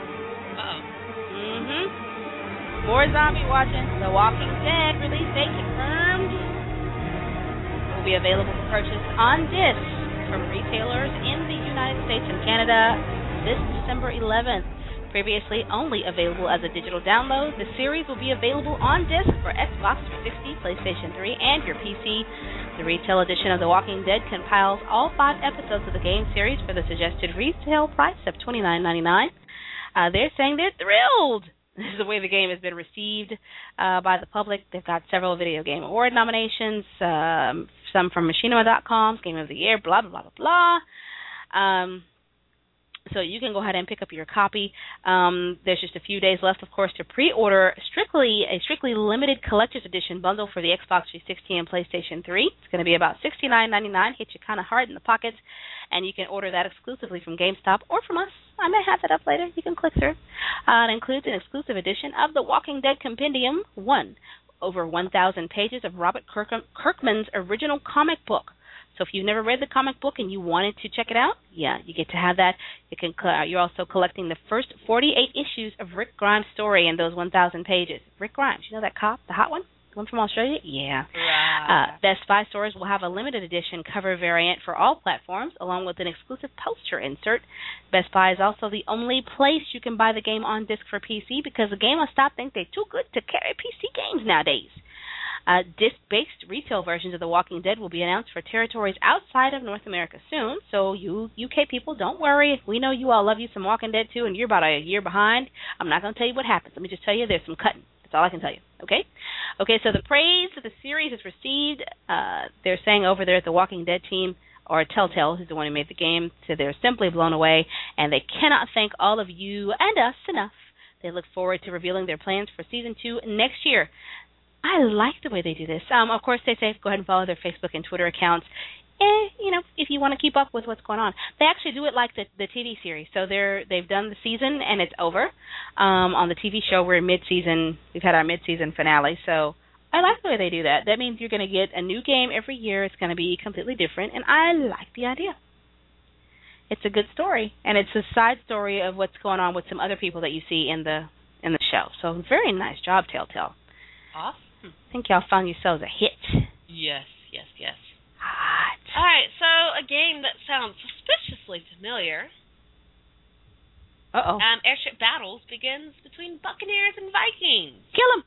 [SPEAKER 2] More zombie watching. The Walking Dead release date confirmed. Will be available for purchase on disc from retailers in the United States and Canada this December 11th. Previously only available as a digital download, the series will be available on disc for Xbox 360, PlayStation 3, and your PC. The retail edition of The Walking Dead compiles all 5 episodes of the game series for the suggested retail price of $29.99. They're saying they're thrilled. This is the way the game has been received by the public. They've got several Video Game Award nominations, some from Machinima.com, Game of the Year, blah, blah, blah, blah, blah. So you can go ahead and pick up your copy. There's just a few days left, of course, to pre-order a strictly limited collector's edition bundle for the Xbox 360 and PlayStation 3. It's going to be about $69.99, hit you kind of hard in the pockets, and you can order that exclusively from GameStop or from us. I may have that up later. You can click through. It includes an exclusive edition of The Walking Dead Compendium 1, over 1,000 pages of Robert Kirkman's original comic book. So if you've never read the comic book and you wanted to check it out, yeah, you get to have that. You're also collecting the first 48 issues of Rick Grimes' story in those 1,000 pages. Rick Grimes, you know that cop, the hot one? The one from Australia? Yeah.
[SPEAKER 3] Right.
[SPEAKER 2] Best Buy stores will have a limited edition cover variant for all platforms, along with an exclusive poster insert. Best Buy is also the only place you can buy the game on disc for PC because the GameStop think they're too good to carry PC games nowadays. Disc-based retail versions of The Walking Dead will be announced for territories outside of North America soon, so you UK people, don't worry. We know you all love you some Walking Dead too, and you're about a year behind. I'm not going to tell you what happens. Let me just tell you there's some cutting. The That's all I can tell you. Okay? Okay, so the praise that the series has received, they're saying over there at the Walking Dead team, or Telltale, who's the one who made the game, so they're simply blown away, and they cannot thank all of you and us enough. They look forward to revealing their plans for Season 2 next year. I like the way they do this. Of course, they say go ahead and follow their Facebook and Twitter accounts, if you want to keep up with what's going on. They actually do it like the TV series. So they've done the season, and it's over. On the TV show, we're in mid-season. We've had our mid-season finale, so I like the way they do that. That means you're going to get a new game every year. It's going to be completely different, and I like the idea. It's a good story, and it's a side story of what's going on with some other people that you see in the show. So very nice job, Telltale.
[SPEAKER 3] Awesome.
[SPEAKER 2] I think y'all found yourselves a hit.
[SPEAKER 3] Yes.
[SPEAKER 2] Hot.
[SPEAKER 3] All right, so a game that sounds suspiciously familiar.
[SPEAKER 2] Uh-oh.
[SPEAKER 3] Airship battles begins between Buccaneers and Vikings.
[SPEAKER 2] Kill them.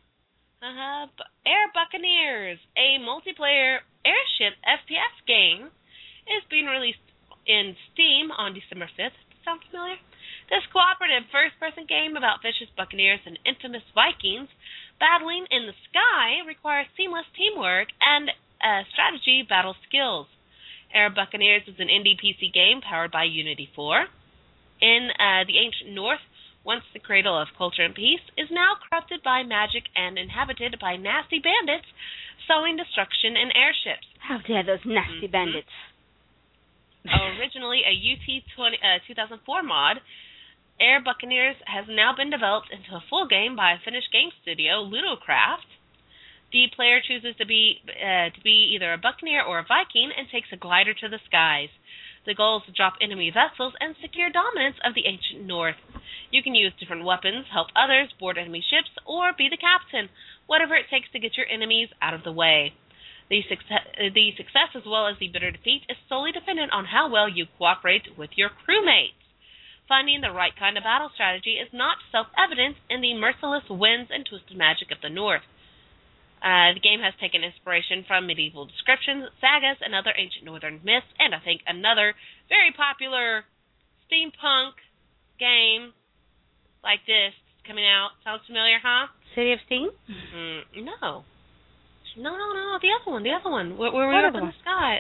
[SPEAKER 3] Air Buccaneers, a multiplayer airship FPS game, is being released in Steam on December 5th. Sound familiar? This cooperative first-person game about vicious Buccaneers and infamous Vikings battling in the sky requires seamless teamwork and strategy battle skills. Air Buccaneers is an indie PC game powered by Unity 4. In the ancient North, once the cradle of culture and peace, is now corrupted by magic and inhabited by nasty bandits sowing destruction in airships.
[SPEAKER 2] How dare those nasty bandits.
[SPEAKER 3] Originally a UT 2004 mod, Air Buccaneers has now been developed into a full game by a Finnish game studio, Ludocraft. The player chooses to be either a Buccaneer or a Viking and takes a glider to the skies. The goal is to drop enemy vessels and secure dominance of the ancient North. You can use different weapons, help others, board enemy ships, or be the captain, whatever it takes to get your enemies out of the way. The success as well as the bitter defeat is solely dependent on how well you cooperate with your crewmates. Finding the right kind of battle strategy is not self-evident in the merciless winds and twisted magic of the North. The game has taken inspiration from medieval descriptions, sagas, and other ancient northern myths, and I think another very popular steampunk game like this coming out. Sounds familiar, huh?
[SPEAKER 2] City of Steam?
[SPEAKER 3] No. No, the other one. Where we're up in the sky.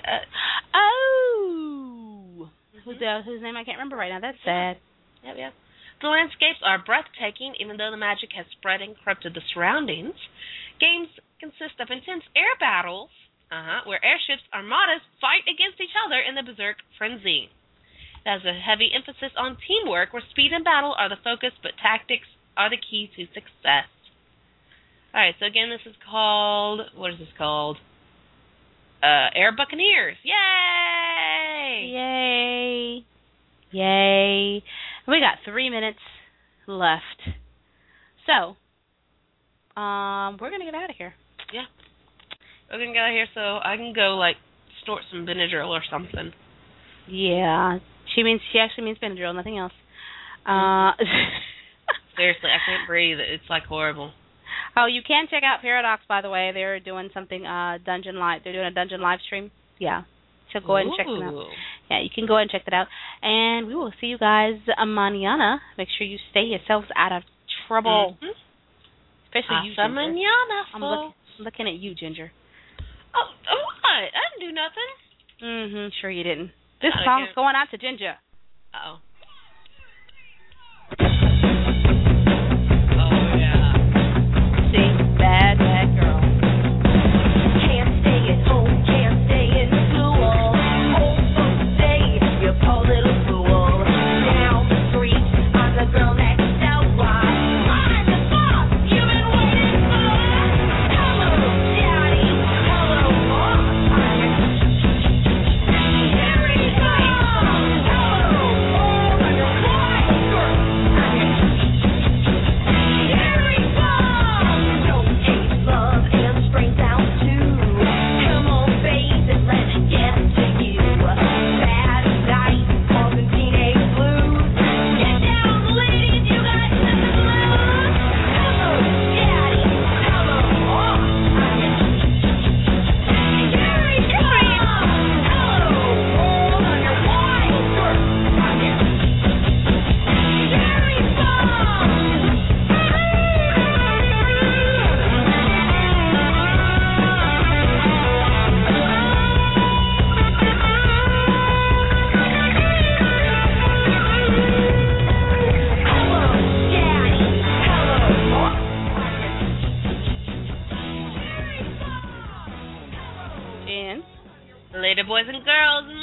[SPEAKER 2] Whose name I can't remember right now. That's sad.
[SPEAKER 3] Yep. The landscapes are breathtaking, even though the magic has spread and corrupted the surroundings. Games consist of intense air battles, where airships armadas fight against each other in the berserk frenzy. It has a heavy emphasis on teamwork, where speed and battle are the focus, but tactics are the key to success. All right, so again, this is called, what is this called? Air Buccaneers. Yay!
[SPEAKER 2] Yay! We got 3 minutes left. So, we're going to get out of here.
[SPEAKER 3] Yeah. We're going to get out of here so I can go, snort some Benadryl or something.
[SPEAKER 2] Yeah. She actually means Benadryl, nothing else.
[SPEAKER 3] Seriously, I can't breathe. It's, horrible.
[SPEAKER 2] Oh, you can check out Paradox, by the way. They're doing something, They're doing a dungeon live stream. Yeah. So go ahead and check them out. Yeah, you can go ahead and check that out. And we will see you guys mañana. Make sure you stay yourselves out of trouble.
[SPEAKER 3] Mm-hmm.
[SPEAKER 2] Especially you, Ginger. I'm looking at you, Ginger.
[SPEAKER 3] Oh, what? I didn't do nothing.
[SPEAKER 2] Sure you didn't. This song's going out to Ginger.
[SPEAKER 3] Uh-oh.
[SPEAKER 2] Bad girl.
[SPEAKER 4] Can't stay at home, can't stay in school. Old folks say you're poor little fool. Down the street, I'm the girl next out. Why? I'm the boss you've been waiting for. Hello, Daddy. Hello, Mom. Here we go. Hello,
[SPEAKER 3] boys and girls.